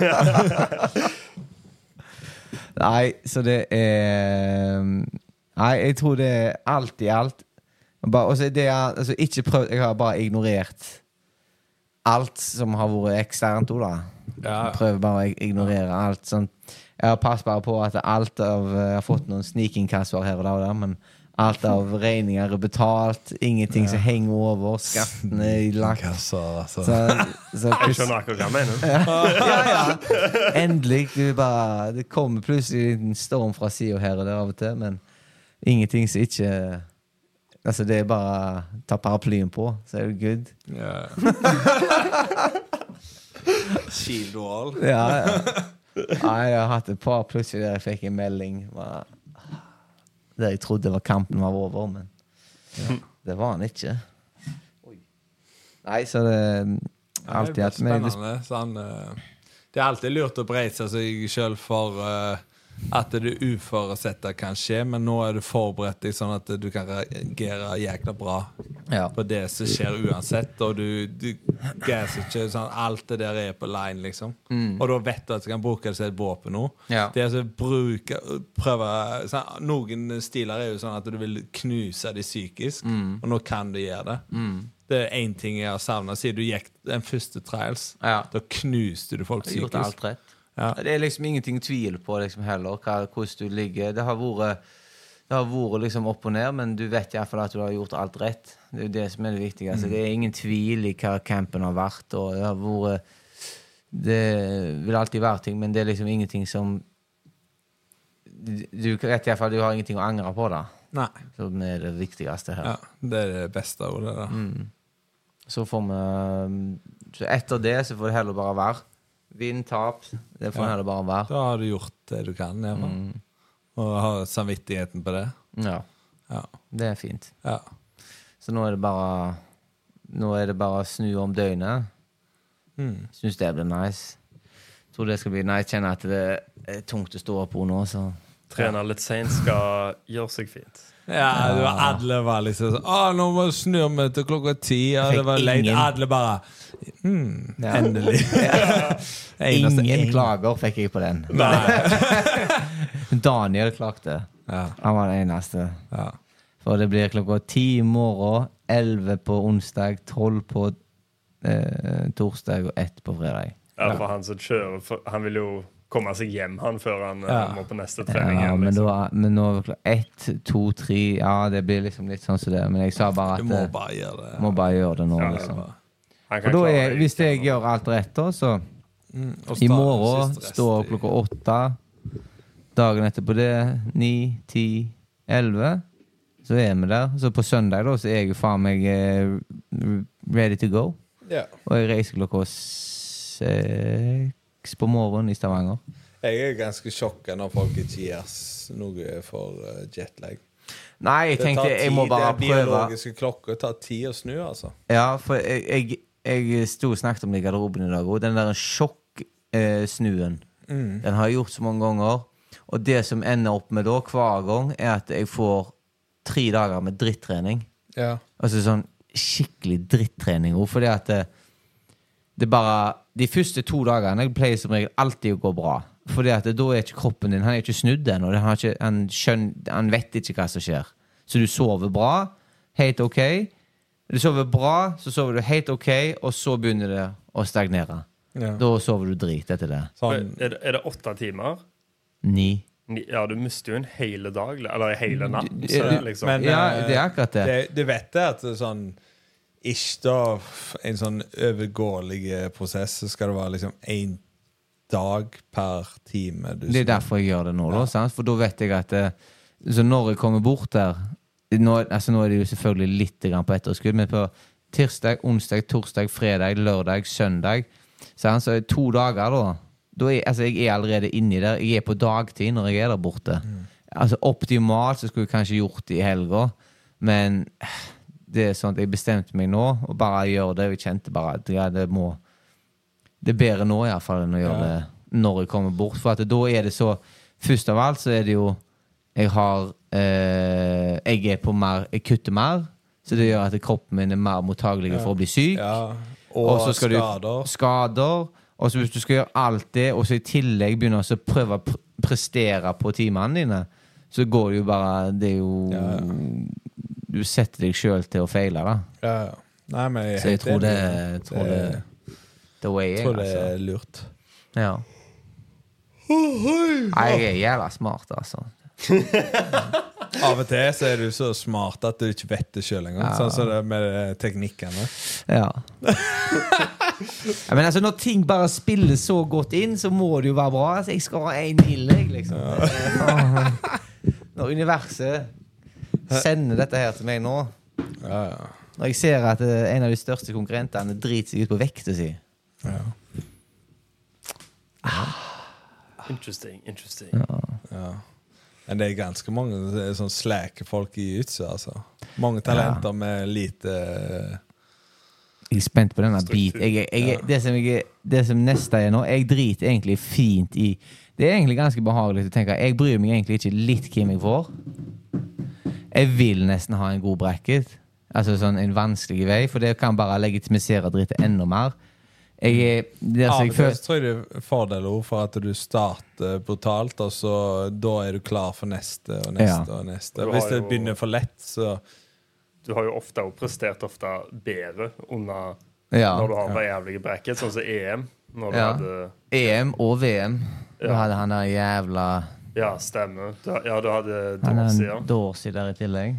S3: Nei, så det Nei, jeg tror det alt I alt. Og så det altså, ikke prøvd, jeg har bare ignorert alt som har vært eksternt da. Jeg prøver bare å ignorere alt sånn. Jeg har passet bare på at alt av jeg har fått noen sneaking-kasser her og der, men alt av regninger betalt, ingenting som henger over, skattene lagt.
S1: Altså.
S3: Så
S2: jeg skjønner akkurat hva jeg mener.
S3: Ja. Endelig, det kommer plutselig en storm fra siden her og der av og til, men ingenting som ikke altså det bare ta paraplyen på, så det good.
S1: Ja. Shield wall.
S3: Ja. Nei, jeg har hatt et par plutselig der jeg fikk en melding det jeg trodde var kampen var over, men det var han ikke. Nei, så det alltid
S1: det spennende. Sånn, det alltid lurt å breise seg selv for at det uforutsette kan skje, men nå du forberedt deg sånn at du kan reagere jækla bra på det som skjer uansett, og du gasser ikke sånn, alt det der på line liksom, og da vet du at du kan bruke det som et våpen nå. Det altså prøve sånn, noen stiler jo sånn at du vil knuse det psykisk, og nå kan du gjøre det. Det en ting jeg har savnet, siden du gikk den første trials, da knuste du folk psykisk.
S3: Du har gjort alt rett. Det liksom ingenting tvil på liksom heller hvordan du ligger. Det har vært liksom opp og ned, men du vet I hvert fall at du har gjort alt rett. Det jo det som det viktigste. Det ingen tvil I hva campen har vært, og det har vært det vil alltid være ting, men det liksom ingenting som du vet I hvert fall du har ingenting å angre på da.
S1: Nei.
S3: Så det det viktigste her.
S1: Ja, det det beste av det da.
S3: Så får vi så etter det så får det heller bare være vinn, tap, det får heller bare være.
S1: Da har du gjort det du kan, og har samvittigheten på det.
S3: Ja. Det fint.
S1: Ja.
S3: Så nå det bare å snu om døgnet. Synes det blir nice. Tror det skal bli nice. Kjenner at det tungt å stå på nå, så
S2: trener litt sent skal gjøre seg fint.
S1: Ja, det var alle var liksom sånn, nå må snur vi til klokka 10, det var leit. Alle bare endelig.
S3: Ingen klager fikk jeg på den. Daniel klagte. Han var den eneste. For det blir klokka 10 I morgen, 11 på onsdag, 12 på torsdag og 1 på fredag.
S2: Ja, for han som kjører, han vil jo komme seg hjem han før han må på neste trening.
S3: Ja, men nå 1, 2, 3, det blir liksom litt sånn som det. Men jeg sa bare at
S1: du må bare gjøre det.
S3: Må bare gjøre det nå, liksom. Og da hvis jeg gjør alt rett da, så I morgen står klokka 8, dagen etterpå det, 9, 10, 11, så vi der. Så på søndag da, så jeg jo faen meg ready to go. Og jeg reiser klokka 6 på morgenen I Stavanger.
S1: Jeg ganske sjokket når folk ikke gir noe for jetlag.
S3: Nei, jeg tenkte jeg må bare prøve.
S1: Det biologiske klokka tar tid å snu, altså.
S3: Ja, for jeg stod og snakket om det i garderoben i dag, og den der sjokk-snuen, den har jeg gjort så mange ganger, og det som ender opp med da, hver gang, at jeg får 3 dager med drittrening.
S1: Ja.
S3: Altså sånn skikkelig drittrening, fordi at det bare, de første 2 dagene jeg pleier som regel alltid å gå bra, fordi at da er ikke kroppen din, han er ikke snudd den, og han vet ikke hva som skjer, så du sover bra, helt ok, du sover bra, så sover du helt ok, og så begynner det å stagnere. Da sover du drit etter det.
S2: Sånn. Er det 8 timer?
S3: 9.
S2: Ja, du mister jo en hele dag, eller en hele natt. Liksom.
S3: Men, ja, det er akkurat det.
S1: Du vet det at det er sånn, ikke da en sånn overgåelig prosess, så skal det være liksom 1 dag per time.
S3: Det er derfor jeg gjør det nå, da, sant? For da vet jeg at så når jeg kommer bort der, nå er det jo selvfølgelig litt grann på etterskudd, men på tirsdag, onsdag, torsdag, fredag, lørdag, søndag, så er det 2 dager da. Jeg er allerede inni der. Jeg er på dagtid når jeg er der borte. Altså optimalt så skulle jeg kanskje gjort det i helga, men det er sånn at jeg bestemte meg nå og bare gjør det. Jeg kjente bare at det er bedre nå i hvert fall enn å gjøre det når jeg kommer bort, for at da er det så, først av alt så er det jo jeg er på mer, jeg kutter mer, så det gjør at kroppen min er mer mottagelig for å bli syk, og så skal skader, og så hvis du skal gjøre alt det, og så i tillegg begynner å prøve å prestere på timene dine, så går det jo bare, det er jo du setter deg selv til å feile da.
S1: Nei, men
S3: så jeg tror det the way
S1: jeg tror det er lurt.
S3: Ja. Nei, jeg er jævla smart, altså.
S1: Av og til så er du så smart at du ikke vet det selv engang, sånn som det med teknikkene.
S3: Ja. Men altså, når ting bare spiller så godt inn, så må det jo være bra. Altså, jeg skal ha en tillegg, liksom. Når universet sender dette her til meg nå, når jeg ser at en av de største konkurrentene driter seg ut på vekta si.
S2: Interesting.
S1: Ja. Men det er ganske mange sånn slæke folk i utse, altså. Mange talenter med lite
S3: Jeg er spent på denne bit. Det som neste er nå, jeg driter egentlig fint i. Det er egentlig ganske behagelig å tenke. Jeg bryr meg egentlig ikke litt hvem jeg får. Jeg vil nesten ha en god bracket. Altså sånn en vanskelig vei, for det kan bare legitimisere drittet enda mer.
S1: Først tror jeg det er fordeler for at du starter brutalt, og så da er du klar for neste og neste. Hvis det begynner for lett, så
S2: du har jo ofte prestert bedre under når du har en jævlig bracket, sånn som EM når du hadde
S3: EM og VM da hadde han der jævla
S2: stemmer du hadde Dorsey
S3: Dorsey der i tillegg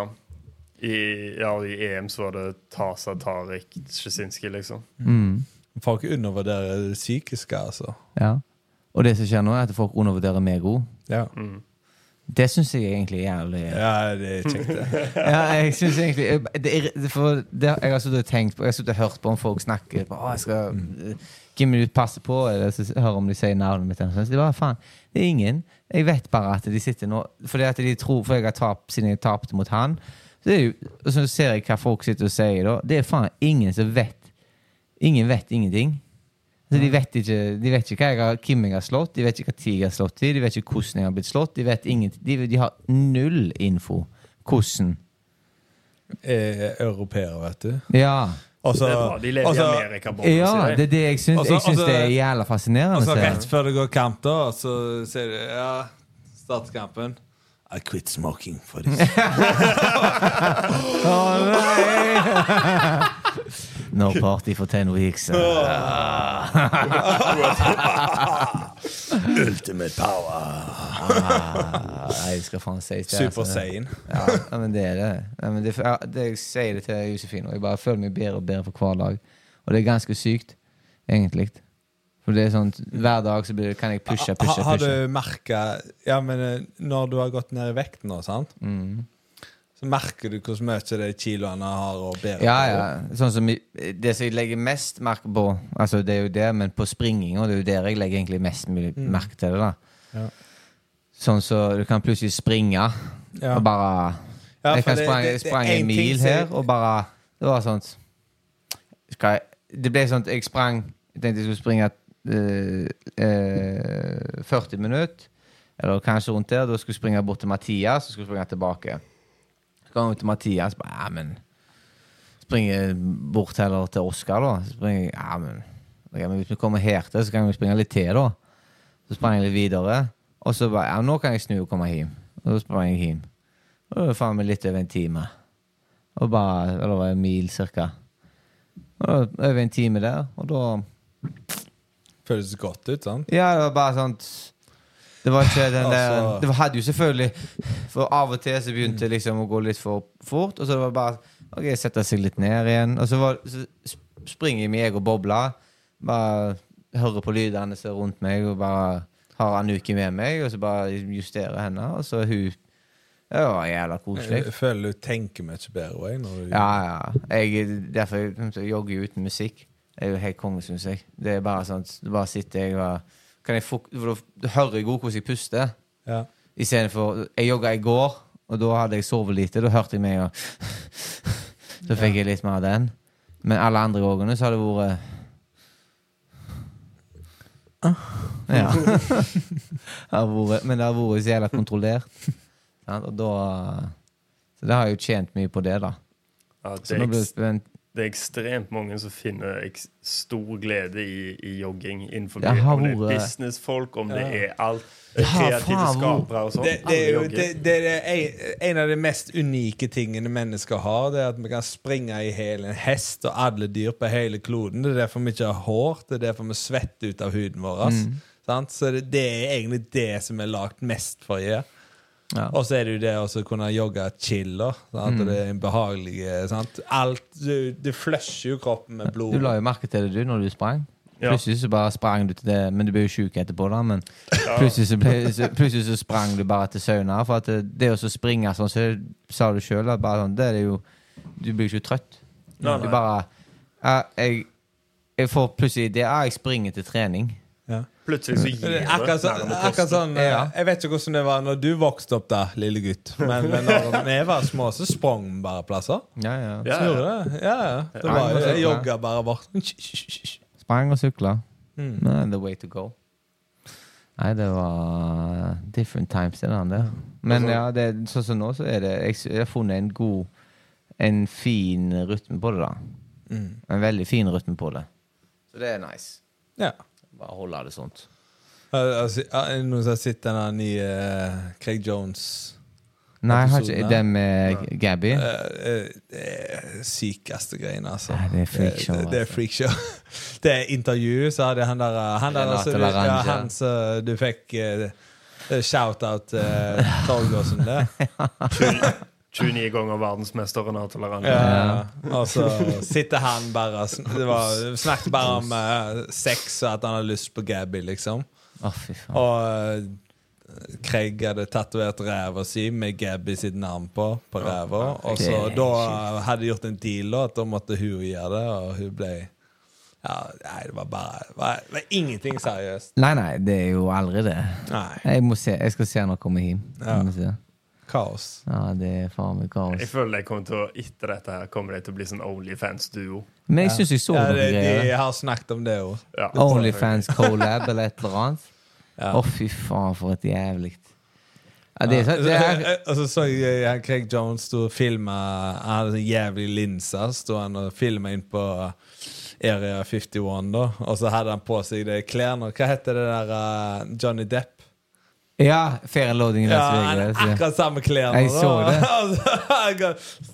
S2: i EM så var det Tasa, Tarik, Szczesinski liksom
S1: folk undervurderer det psykiske altså.
S3: Og det som skjer nå er at folk undervurderer meg også det synes jeg egentlig er jævlig
S1: det er kjekt det
S3: jeg synes egentlig jeg har suttet og tenkt på jeg har suttet og hørt på om folk snakker på jeg skal give meg ut passe på eller så hører om de sier navnet mitt det var faen, det er ingen jeg vet bare at de sitter nå fordi at de tror, for jeg har siden jeg tapte mot han så, er jo, og så ser jeg hva folk sitter og sier da, det er faen ingen som vet ingen vet ingenting så de vet ikke hvem jeg har slått de vet ikke hva tid jeg har slått i de vet ikke hvordan jeg har blitt slått de vet ingenting de har null info hvordan
S1: europeere vet du
S3: også,
S2: det er bra, de lever i Amerika
S3: det er det jeg synes det er jævla fascinerende
S1: og så rett før det går kamp da så sier du start kampen I quit smoking for this
S3: nei no party for 10 weeks
S1: ultimate power
S3: jeg skal faen si det
S1: super sane
S3: men det er det jeg sier det til Josefine og jeg bare føler meg bedre og bedre for hver dag og det er ganske sykt egentlig for det er sånn hver dag så kan jeg pushe
S1: har du merket men når du har gått ned i vekten nå, sant? Så merker du hvor mye de kiloene har å bære på
S3: sånn som det som jeg legger mest merke på altså det er jo det, men på springing og det er jo der jeg legger egentlig mest mulig merke til det da sånn så du kan plutselig springe og bare jeg kan sprang en mil her og bare det var sånt det ble sånt jeg tenkte jeg skulle springe 40 minutter eller kanskje rundt der da skulle jeg springe bort til Mathias og skulle springe tilbake så kom jeg til Mathias bare, men springer bort heller til Oscar da springer, men hvis vi kommer her til så kan vi springe litt til da så sprang jeg litt videre og så bare, nå kan jeg snu og komme hjem og så sprang jeg hjem og det var faen meg litt over en time og bare, eller det var en mil cirka og over en time der og da
S1: føles det godt ut, sant?
S3: Ja, det var bare sånt det var ikke den der det hadde jo selvfølgelig for av og til så begynte det liksom å gå litt for fort og så det var bare ok, jeg setter seg litt ned igjen og så springer jeg meg og bobler bare hører på lydene som er rundt meg og bare har Anuki med meg og så bare justerer henne og så hun det var jævla koselig
S1: jeg føler du tenker meg ikke bedre når du...
S3: derfor jeg jogger uten musikk det er jo helt konge synes jeg det er bare sånn det bare sitter jeg og du hører jeg godt hvordan jeg puster i stedet for jeg jogget i går og da hadde jeg sovet lite da hørte jeg meg og så fikk jeg litt mer av den men alle andre gangene så hadde det vært men det har vært så jævla kontrollert og da så det har jo tjent mye på det da
S2: det er ekstremt mange som finner stor glede i jogging innenfor om det er businessfolk om det er alt kreative skapere og sånt
S1: det er en av de mest unike tingene mennesker har det er at vi kan springe i hele en hest og alle dyr på hele kloden det er derfor vi ikke har hår det er derfor vi svetter ut av huden vår så det er egentlig det som er lagt mest for og så er det jo det å kunne jogge chill det er en behagelig alt, du flusher jo kroppen med blod
S3: du la jo merke til det når du sprang plutselig så bare sprang du til det men du ble jo syk etterpå da men plutselig så sprang du bare til sauna for at det å springe sånn så sa du selv bare sånn, det er jo du blir jo ikke trøtt du bare jeg får plutselig det jeg springer til trening
S2: plutselig så gir det
S1: akkurat sånn jeg vet ikke hvordan det var når du vokste opp da, lille gutt men når vi var små så sprang vi bare plasser så gjorde det det var jo, jeg jogget bare bort
S3: sprang og sykla the way to go nei, det var different times det der men det, sånn som nå så er det jeg har funnet en fin rytme på det da en veldig fin rytme på det så det er nice bare holde det sånt
S1: noen som har sett denne nye Craig Jones
S3: nei, jeg har ikke den med Gabby
S1: sykeste greiene altså.
S3: Det er freakshow
S1: det er freakshow det er intervju så hadde han der du fikk shout-out Torgåsen det
S2: 29 ganger verdensmester Renate Laranje
S1: og så sitter han bare snakket bare om sex og at han har lyst på Gabby liksom
S3: fy faen
S1: og Craig hadde tatovert ræva si med Gabby sitt navn på ræva og så da hadde de gjort en deal at da måtte hun gjøre det og hun ble nei, det var bare det var ingenting seriøst
S3: nei, det er jo aldri det jeg skal se når jeg kommer hjem
S1: kaos.
S3: Det er faen meg kaos.
S2: Jeg føler jeg kommer til å, etter dette her, kommer det til å bli sånn OnlyFans-duo.
S3: Men jeg synes jeg så noen greier.
S1: De har snakket om det også.
S3: OnlyFans collab eller et eller annet. Fy faen, for et jævligt.
S1: Og så jeg Craig Jones stod og filmet, han hadde sånn jævlig linser, stod han og filmet inn på Area 51 da, og så hadde han på seg det klærne. Hva heter det der Johnny Depp?
S3: Fair and Loading i Las Vegas.
S1: Akkurat samme klærne.
S3: Jeg så det.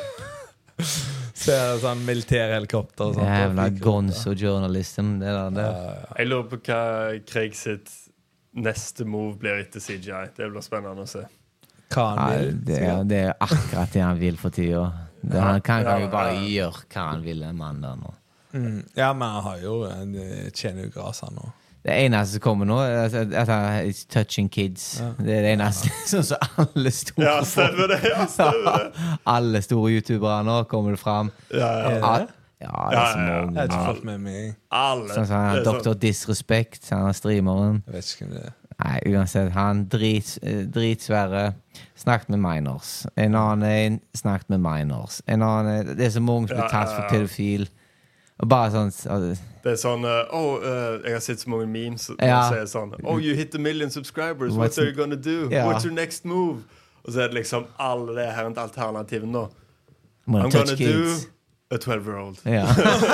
S2: Så
S1: er det sånn militærhelikopter og sånt.
S3: Jævla gonzo journalism det der.
S2: Jeg lurer på hva Craig sitt neste move blir etter CGI. Det blir spennende å se.
S1: Hva han vil.
S3: Det er akkurat det han vil for tida. Han kan jo bare gjøre hva han vil, en mann der nå.
S1: Ja, men han har jo tjener jo gras han nå.
S3: Det eneste som kommer nå er at han er touching kids. Det er det eneste sånn som alle store
S2: stemmer det.
S3: Alle store youtubere nå kommer det fram.
S1: Det er så mange.
S2: Jeg
S1: har ikke fått med meg
S3: sånn som Dr. Disrespect, han er streameren.
S1: Jeg vet ikke hvem det er.
S3: Nei, uansett, han dritsvære snakket med minors. En annen snakket med minors. En annen, det så mange som blir tatt for pedofil. Og bare sånn
S2: det sånn, jeg har sett så mange memes som sier sånn, you hit 1 million subscribers, what are you gonna do? What's your next move? Og så det liksom alle det her alternativen nå. I'm gonna do a 12-year-old.
S3: Ja.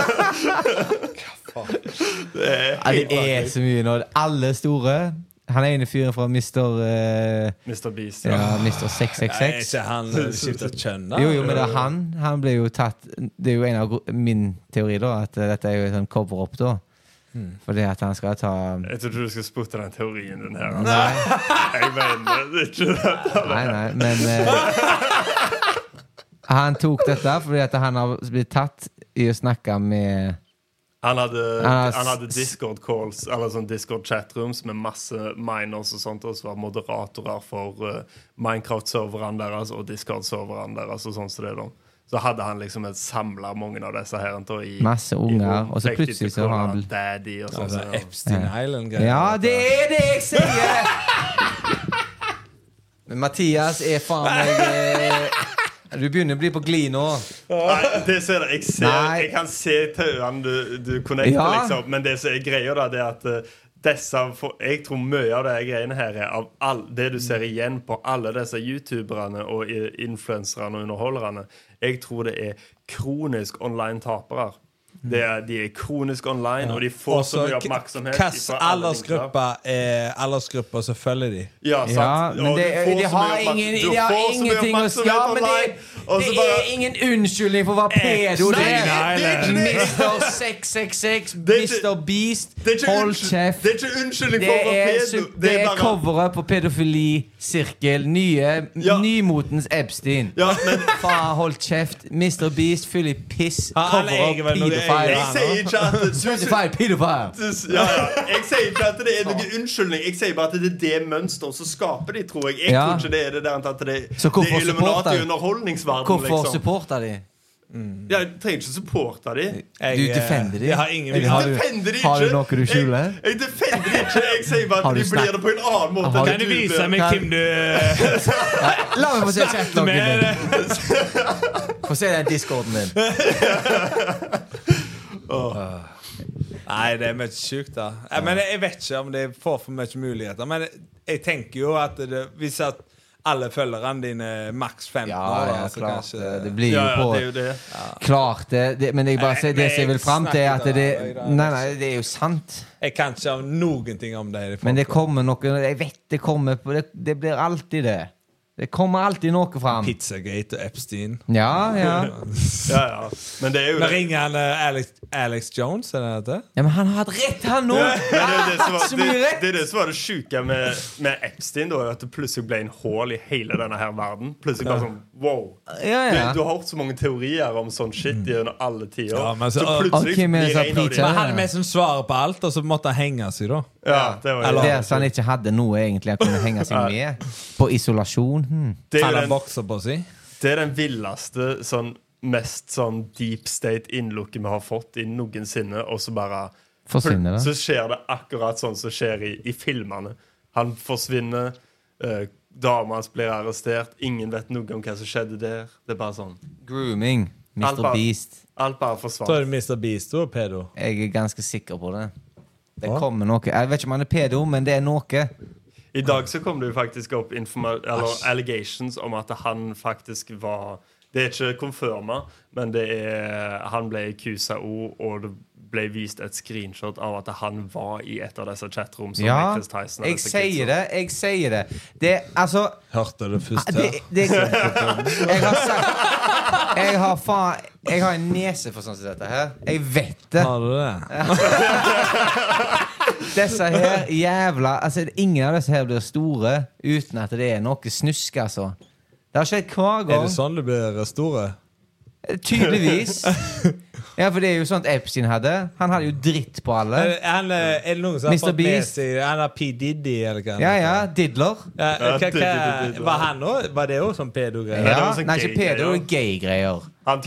S3: det så mye nå. Alle store. Han ene fyren fra Mr.
S2: Beast.
S3: Ja, Mr. 666.
S1: Ikke han skiftet kjønn da?
S3: Jo, men det han ble jo tatt. Det jo en av min teori da, at dette jo en cover-up da. Fordi at han skal ta
S2: Jeg tror du skal spotte den teorien din her. Altså. Jeg mener det ikke dette.
S3: Nei, men han tok dette fordi at han har blitt tatt i å snakke med
S2: Han hadde Discord-calls, eller sånn Discord-chatrooms med masse minors og sånt, og så var moderatorer for Minecraft-serverne deres og Discord-serverne deres og sånn som det da. Så hadde han liksom samlet mange av disse her i
S3: masse unger, og så plutselig så har han
S2: Daddy og sånn.
S1: Altså, Epstein Island.
S3: Ja, det det jeg sier! Men Mathias faen meg du begynner å bli på glid nå.
S2: Nei, det ser jeg. Jeg kan se tauene du connecter, liksom. Men det som greia da, det at jeg tror mye av det greiene her av det du ser igjen på alle disse youtuberne og influenserne og underholderne. Jeg tror det kronisk online-tapere. De kronisk online, og de får så mye oppmerksomhet.
S1: Hvilken aldersgrupper så følger de?
S2: Ja, sant.
S3: Men de har ingenting å si. Ja, men det ingen unnskyldning for å være pedo. Mr. 666, Mr. Beast, hold kjeft.
S2: Det ikke unnskyldning for å være pedo.
S3: Det coveret på pedofili-sirkel. Nymotens Epstein. Faen, hold kjeft. Mr. Beast, fyll i piss. Coveret pedofil.
S2: Jeg sier ikke at
S3: jeg
S2: sier ikke at det noe unnskyldning. Jeg sier bare at det det mønster som skaper de, tror jeg. Jeg tror ikke det det der at det Illuminati underholdningsverden.
S3: Hvorfor supporter de?
S2: Jeg trenger ikke supporte de.
S3: Du defender de?
S2: Har
S3: du noe du skjuler?
S2: Jeg defender de ikke. Jeg sier bare at de blir det på en annen måte.
S1: Kan du vise meg hvem du
S3: La meg få se chatloggen din. Få se den Discorden din.
S1: Nei, det mye sykt da. Men jeg vet ikke om det får for mye muligheter. Men jeg tenker jo at hvis at alle følgerne dine maks 15 år
S3: ja,
S1: så
S3: klart,
S1: kanskje
S3: det blir jo på
S2: det er jo det.
S3: Klart det, men jeg bare sier det som jeg vil frem til at det nei, det er jo sant.
S1: Jeg kan ikke ha noen ting om det.
S3: Men det kommer noe, jeg vet det kommer på det blir alltid det. Det kommer alltid noe frem.
S1: Pizzagate og Epstein.
S3: Ja.
S2: Men det er jo
S1: Nå ringer han Alex Jones, er det det?
S3: Ja, men han har hatt rett, han nå!
S2: Det er det som var det syke med Epstein, da, at det plutselig ble en hål i hele denne her verden. Plutselig bare sånn, wow. Du har hørt så mange teorier om sånn shit gjennom alle tider.
S1: Ja, men
S2: så plutselig blir en av de.
S1: Men han med som svarer på alt, og så måtte han henge seg da.
S2: Ja, det var
S3: det. Så han ikke hadde noe egentlig han kunne henge seg med på isolasjon.
S2: Det
S1: er
S2: den villeste mest deep state innlukket vi har fått i noensinne, og så bare
S3: forsvinner det.
S2: Så skjer det akkurat sånn som skjer i filmene. Han forsvinner, damen hans blir arrestert, ingen vet noe om hva som skjedde der. Det er bare sånn
S3: grooming, Mr. Beast.
S2: Alt bare forsvant.
S1: Så er det Mr. Beast og pedo?
S3: Jeg er ganske sikker på det. Det kommer noe. Jeg vet ikke om han er pedo, men det er noe.
S2: I dag så kom det jo faktisk opp allegations om at han faktisk var. Det er ikke konfirma, men han ble i QSO, og det ble vist et screenshot av at han var i et av disse chatrooms.
S3: Ja, jeg sier det. Det, altså
S1: hørte det først her.
S3: Jeg har sagt jeg har en nese for sånn som dette her. Jeg vet det.
S1: Har du det?
S3: Disse her jævla altså, ingen av disse her blir store uten at det er noe snusk, altså. Det har skjedd hver gang.
S1: Er det sånn du blir store?
S3: Tydeligvis. Ja, for det jo sånt Epstein hadde. Han hadde jo dritt på alle.
S1: Er det noen som har fått med seg han er P. Diddy, eller hva?
S3: Ja, Diddler.
S1: Var han også? Var det også sånn pedo-greier?
S3: Ja, nei, ikke pedo, det gay-greier.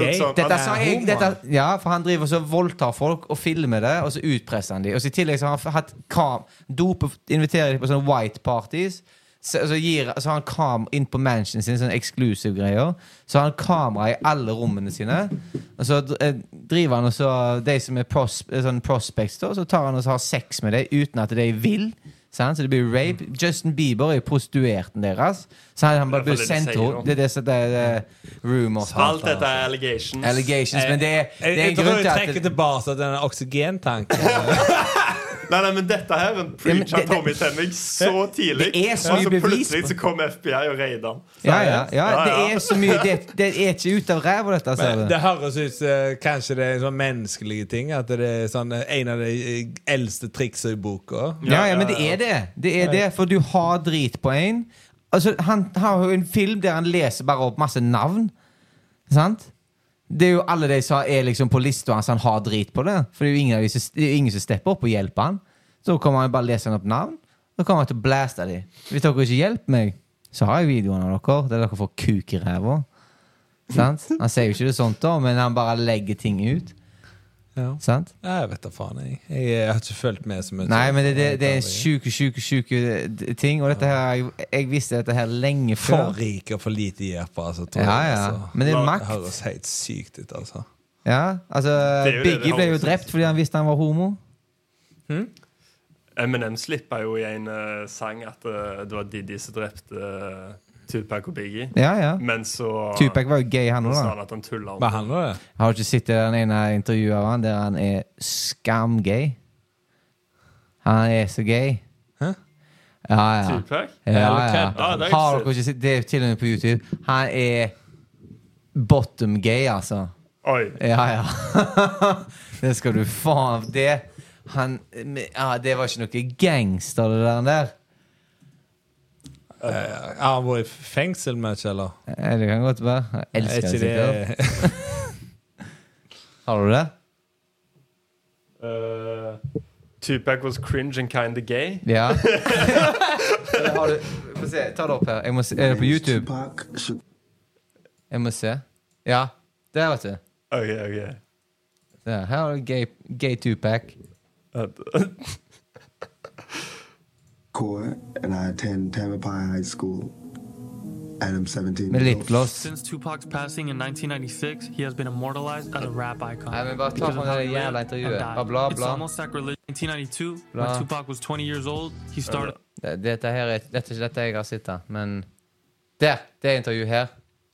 S3: Ja, for han driver så voldtar folk og filmer det, og så utpresser han de. Og så i tillegg så har han hatt inviterer de på sånne white parties. Så har han kamera inn på mansionen sin, sånne exclusive greier. Så har han kamera i alle rommene sine. Og så driver han også de som sånn prospects da, så tar han og har sex med dem uten at de vil. Så det blir rape. Justin Bieber er prostituerten deres. Så han bare blir sendt ut. Det er rumors.
S2: Alt dette er allegations.
S3: Men det
S1: jeg tror jeg trekker tilbake den oksygentanken.
S2: Nei, men dette her preacher Tommy til meg så tidlig.
S3: Det er så mye bevis.
S2: Plutselig så kom FBI og raid han.
S3: Ja, det er så mye. Det er ikke ut av ræva, dette.
S1: Men det høres ut kanskje det er sånn menneskelige ting. At det er sånn, en av de eldste triksa i boka.
S3: Ja, men det er det. Det er det, for du har drit på en. Altså, han har jo en film der han leser bare opp masse navn. Sant? Det er jo alle de som er liksom på lista hans, han har drit på det. For det er jo ingen som stepper opp og hjelper han. Så kommer han bare lese han opp navn. Så kommer han til å blæste de. Hvis dere ikke hjelper meg, så har jeg videoen av dere. Der dere får kuk i ræva. Sant? Han sier jo ikke det sånt da, men han bare legger ting ut.
S1: Ja.
S3: Sant?
S1: Ja, jeg vet da faen. Jeg har ikke følt med så mye.
S3: Nei, men det er syke ting. Og dette her, jeg visste dette her lenge før.
S1: For rik og for lite hjelp, altså.
S3: Men det er makt.
S1: Det høres helt sykt ut, altså.
S3: Ja, altså Biggie ble jo drept fordi han visste han var homo.
S2: Eminem slipper jo i en sang at det var Diddy som drepte Tupac og Biggie.
S3: Ja.
S2: Men så
S3: Tupac var jo gay, han også,
S2: da.
S3: da.
S2: Han at han tullet
S1: Hva han var det?
S3: Har du ikke sett den ene intervjuet av han der han er skam-gay? Han er så gay.
S1: Hæ?
S3: Ja.
S2: Tupac?
S3: Ja.
S2: Har
S3: dere ikke sett det til og med på YouTube? Han er bottom-gay, altså.
S2: Oi.
S3: Ja. Det skal du faen det. Det var ikke noe gangster det der.
S1: Han var i fengsel med, eller?
S3: Det kan godt være. Jeg elsker det sikkert. Har du det?
S2: Tupac was cringe and kind of gay.
S3: Ja. Har du, få se, ta det opp her. Er det på YouTube? Jeg må se. Ja, det vet du.
S2: Ok.
S3: Her har du gay Tupac.
S7: Core, and I attend Tamalpais High School, and I'm 17
S3: Med
S7: years
S3: litt gloss.
S8: Since Tupac's passing in 1996, he has been immortalized as a rap icon.
S3: Nei, men bare ta
S8: Because
S3: på
S8: of how
S3: det
S8: he lived
S3: jævla
S8: and
S3: intervjuet.
S8: died.
S3: Bla,
S8: It's
S3: bla.
S8: almost sacrilege. In 1992,
S3: Bla.
S8: when Tupac was 20 years old, he started...
S3: Dette her er dette jeg har sett, men der, det intervjuet her.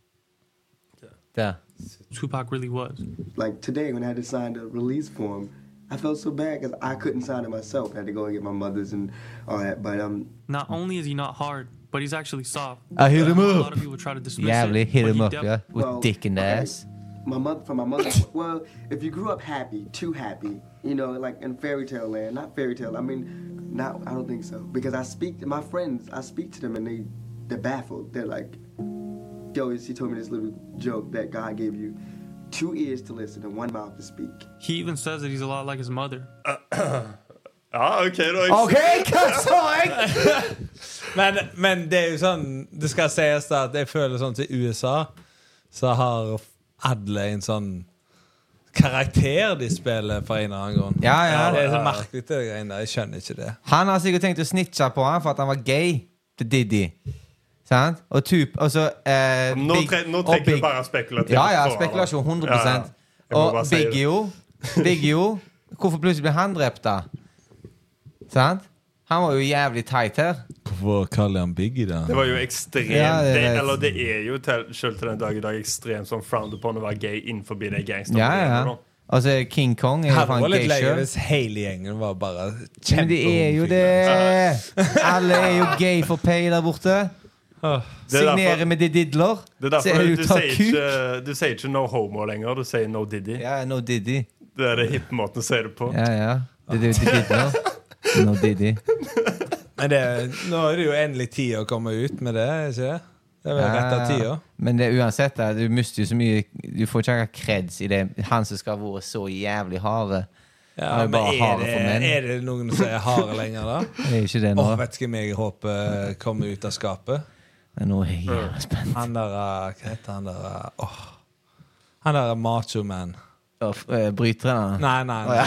S3: Der.
S8: Tupac really was.
S7: Like today, when I had to sign the release form, I felt so bad because I couldn't sign it myself. I had to go and get my mother's and all that. But
S8: Not only is he not hard, but he's actually soft.
S3: I hit him
S8: A
S3: up.
S8: lot of people try to dismiss
S3: Jävligt
S8: it,
S3: hit
S8: but
S3: him
S8: he
S3: up, yeah, with
S7: well,
S3: dick in the
S7: okay.
S3: ass.
S7: my mother. Well, if you grew up happy, too happy, you know, like in fairy tale land, not fairy tale. I mean, not. I don't think so because I speak to my friends. I speak to them and they're baffled. They're like, yo, she told me this little joke that God gave you 2 ears to listen and 1 mouth to speak.
S8: He even says that he's a lot like his mother.
S2: Ja, ok da.
S3: Ok, hva sa jeg?
S1: men det er jo sånn, det skal sies da, at jeg føler sånn til USA, så har alle en sånn karakter de spiller for en eller annen grunn.
S3: Ja.
S1: Det er så merkelig det greiene der, jeg skjønner ikke det.
S3: Han har sikkert tenkt å snitche på han for at han var gay til Diddy. Sant? Og
S2: Nå trekker du bare spekulativt.
S3: Ja, spekulasjon 100%. Og Biggie jo, hvorfor plutselig ble han drept da? Sant? Han var jo jævlig tight her.
S1: Hvorfor kaller han Biggie da?
S2: Det var jo ekstremt det er jo selv til den dag i dag ekstremt sånn frowned upon å være gay innenfor det gangster.
S3: Ja. Altså King Kong er jo
S1: Han
S3: faen
S1: var litt
S3: gay
S1: lei
S3: selv.
S1: hvis hele gjengen var bare
S3: Men det er jo det. Alle er jo gay for pay der borte. Signere med de diddler.
S2: Det er derfor du sier ikke no homo lenger. Du sier no Diddy.
S3: Ja, no Diddy.
S2: Det er det hippe måten å si det på.
S3: Ja. Det er jo de diddler. No Diddy.
S1: Men nå er det jo endelig tid å komme ut med det, ikke det? Det er vel rett av tida.
S3: Men det, uansett, du mister jo så mye. Du får ikke akkurat kreds i det. Han som skal være så jævlig harde.
S1: Ja, men er det noen som er harde lenger da?
S3: Det er ikke det nå.
S1: Vet ikke om jeg håper kommer ut av skapet.
S3: Men nå er jeg jævlig spent.
S1: Han der, hva heter han der? Han der Macho Man.
S3: Bryteren?
S1: Nei,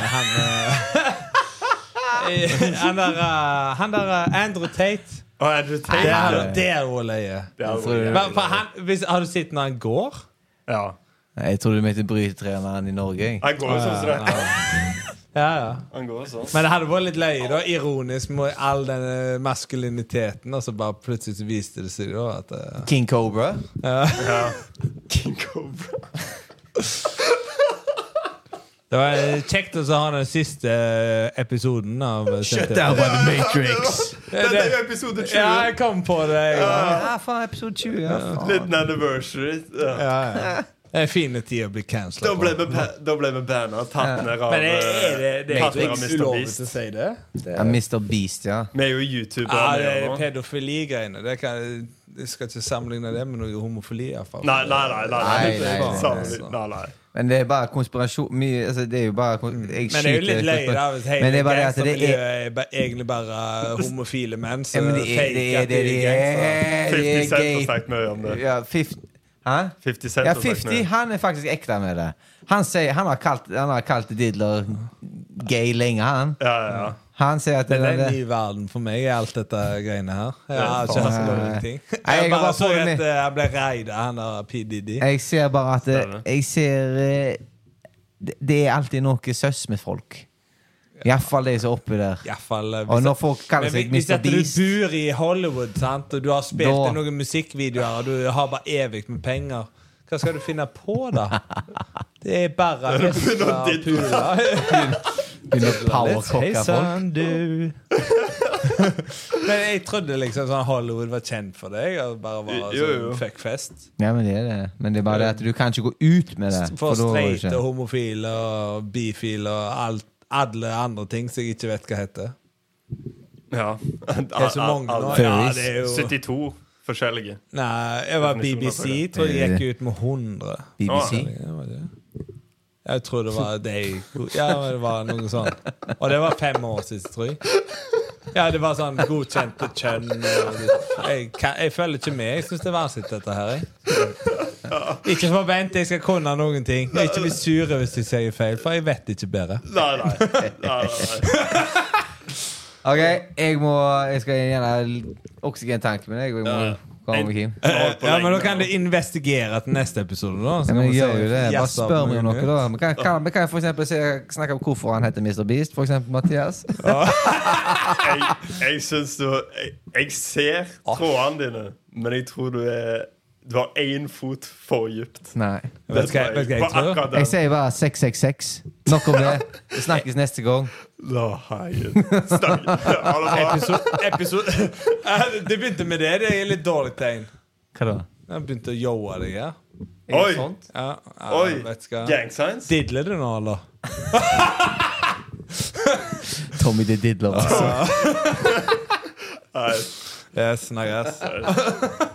S1: han der Andrew Tate.
S2: Andrew Tate?
S1: Det er jo leie. Har du sett når han går?
S2: Ja.
S3: Jeg tror du mente brytetreneren i Norge.
S2: Han går jo sånn som det.
S1: Ja.
S2: Han går sånn.
S1: Men det hadde vært litt løye da, ironisk med all den maskuliniteten, og så bare plutselig så viste det seg da at
S3: King Cobra?
S2: Ja. King Cobra.
S1: Det var kjekt å ha den siste episoden av
S3: Shut down by the Matrix.
S2: Det er jo episode 20.
S1: Ja, jeg kom på det.
S3: Ja, faen, episode 20.
S2: Liten anniversary.
S1: Ja. Det er fine tid å bli cancelled.
S2: Da ble vi bannet, tatt ned av.
S1: Men det er ikke ulovlig til å si det?
S3: Mr. Beast, ja.
S2: Vi er jo YouTuber.
S1: Ja, det er pedofili-greiene. Jeg skal ikke sammenligne det med noe homofili i hvert fall.
S2: Nei.
S3: Men det er bare konspirasjon. Altså, det er jo bare
S1: Men det er jo litt løye da.
S3: Men det er bare det
S1: er egentlig bare homofile menn.
S3: Ja, men det er
S2: 50 Cent har sagt mye om det.
S3: Ja, 50
S2: Cent
S3: ja, 50, han er faktisk ekte med det. Han har kalt Diddler gay lenge, han.
S2: Ja.
S3: Han sier at
S1: det er en ny verden for meg, alt dette greiene her. Jeg har ikke hatt noen ting. Jeg bare så at jeg ble reidet, han der P. Diddy.
S3: Jeg ser bare at det er alltid noe søs med folk. I hvert fall det som er oppi der. Og når folk kaller seg Mr. Beast.
S1: Hvis du bor i Hollywood, sant? Og du har spilt i noen musikkvideoer, og du har bare evig med penger, hva skal du finne på da? Det er bare hester og puler.
S3: Hei sann,
S1: du. Men jeg trodde liksom sånn Hollywood var kjent for deg, og bare var sånn fuckfest.
S3: Ja, men det er det. Men det er bare det at du kan ikke gå ut med det.
S1: For straight og homofile og bifile og alle andre ting som jeg ikke vet hva heter.
S2: Ja.
S1: Det er så mange nå.
S3: Ja,
S1: det er jo
S2: 72 forskjellige.
S1: Nei, jeg var BBC. Tror jeg gikk ut med 100.
S3: BBC?
S1: Jeg tror det var deg. Ja, det var noe sånt. Og det var 5 år siden, tror jeg. Ja, det var sånn godkjente kjønn. Jeg følger ikke med. Jeg synes det er vanskelig dette her. Ikke forvent jeg skal kunne noen ting. Jeg ikke bli sure hvis jeg sier feil, for jeg vet ikke bedre.
S2: Nei.
S3: Ok, jeg skal gjerne oksygentank med deg. Jeg må komme med Kim.
S1: Ja, men da kan du investigere til neste episode da.
S3: Ja, men jeg gjør jo det. Bare spør meg om noe da. Vi kan for eksempel snakke om hvorfor han heter Mr. Beast. For eksempel Mathias.
S2: Jeg synes jeg ser trådene dine, men jeg tror du har 1 fot for dypt.
S3: Nei.
S1: Vet hva jeg tror?
S3: Jeg sier bare 666. Nok om det. Vi snakkes neste gang.
S1: Episode Det begynte med det. Det er litt dårlig tegn.
S3: Hva da?
S1: Jeg begynte å joe deg, ja.
S2: Oi!
S1: Gang signs? Diddler du nå, eller?
S3: Tommy the Diddler, altså.
S1: Yes, snakkes.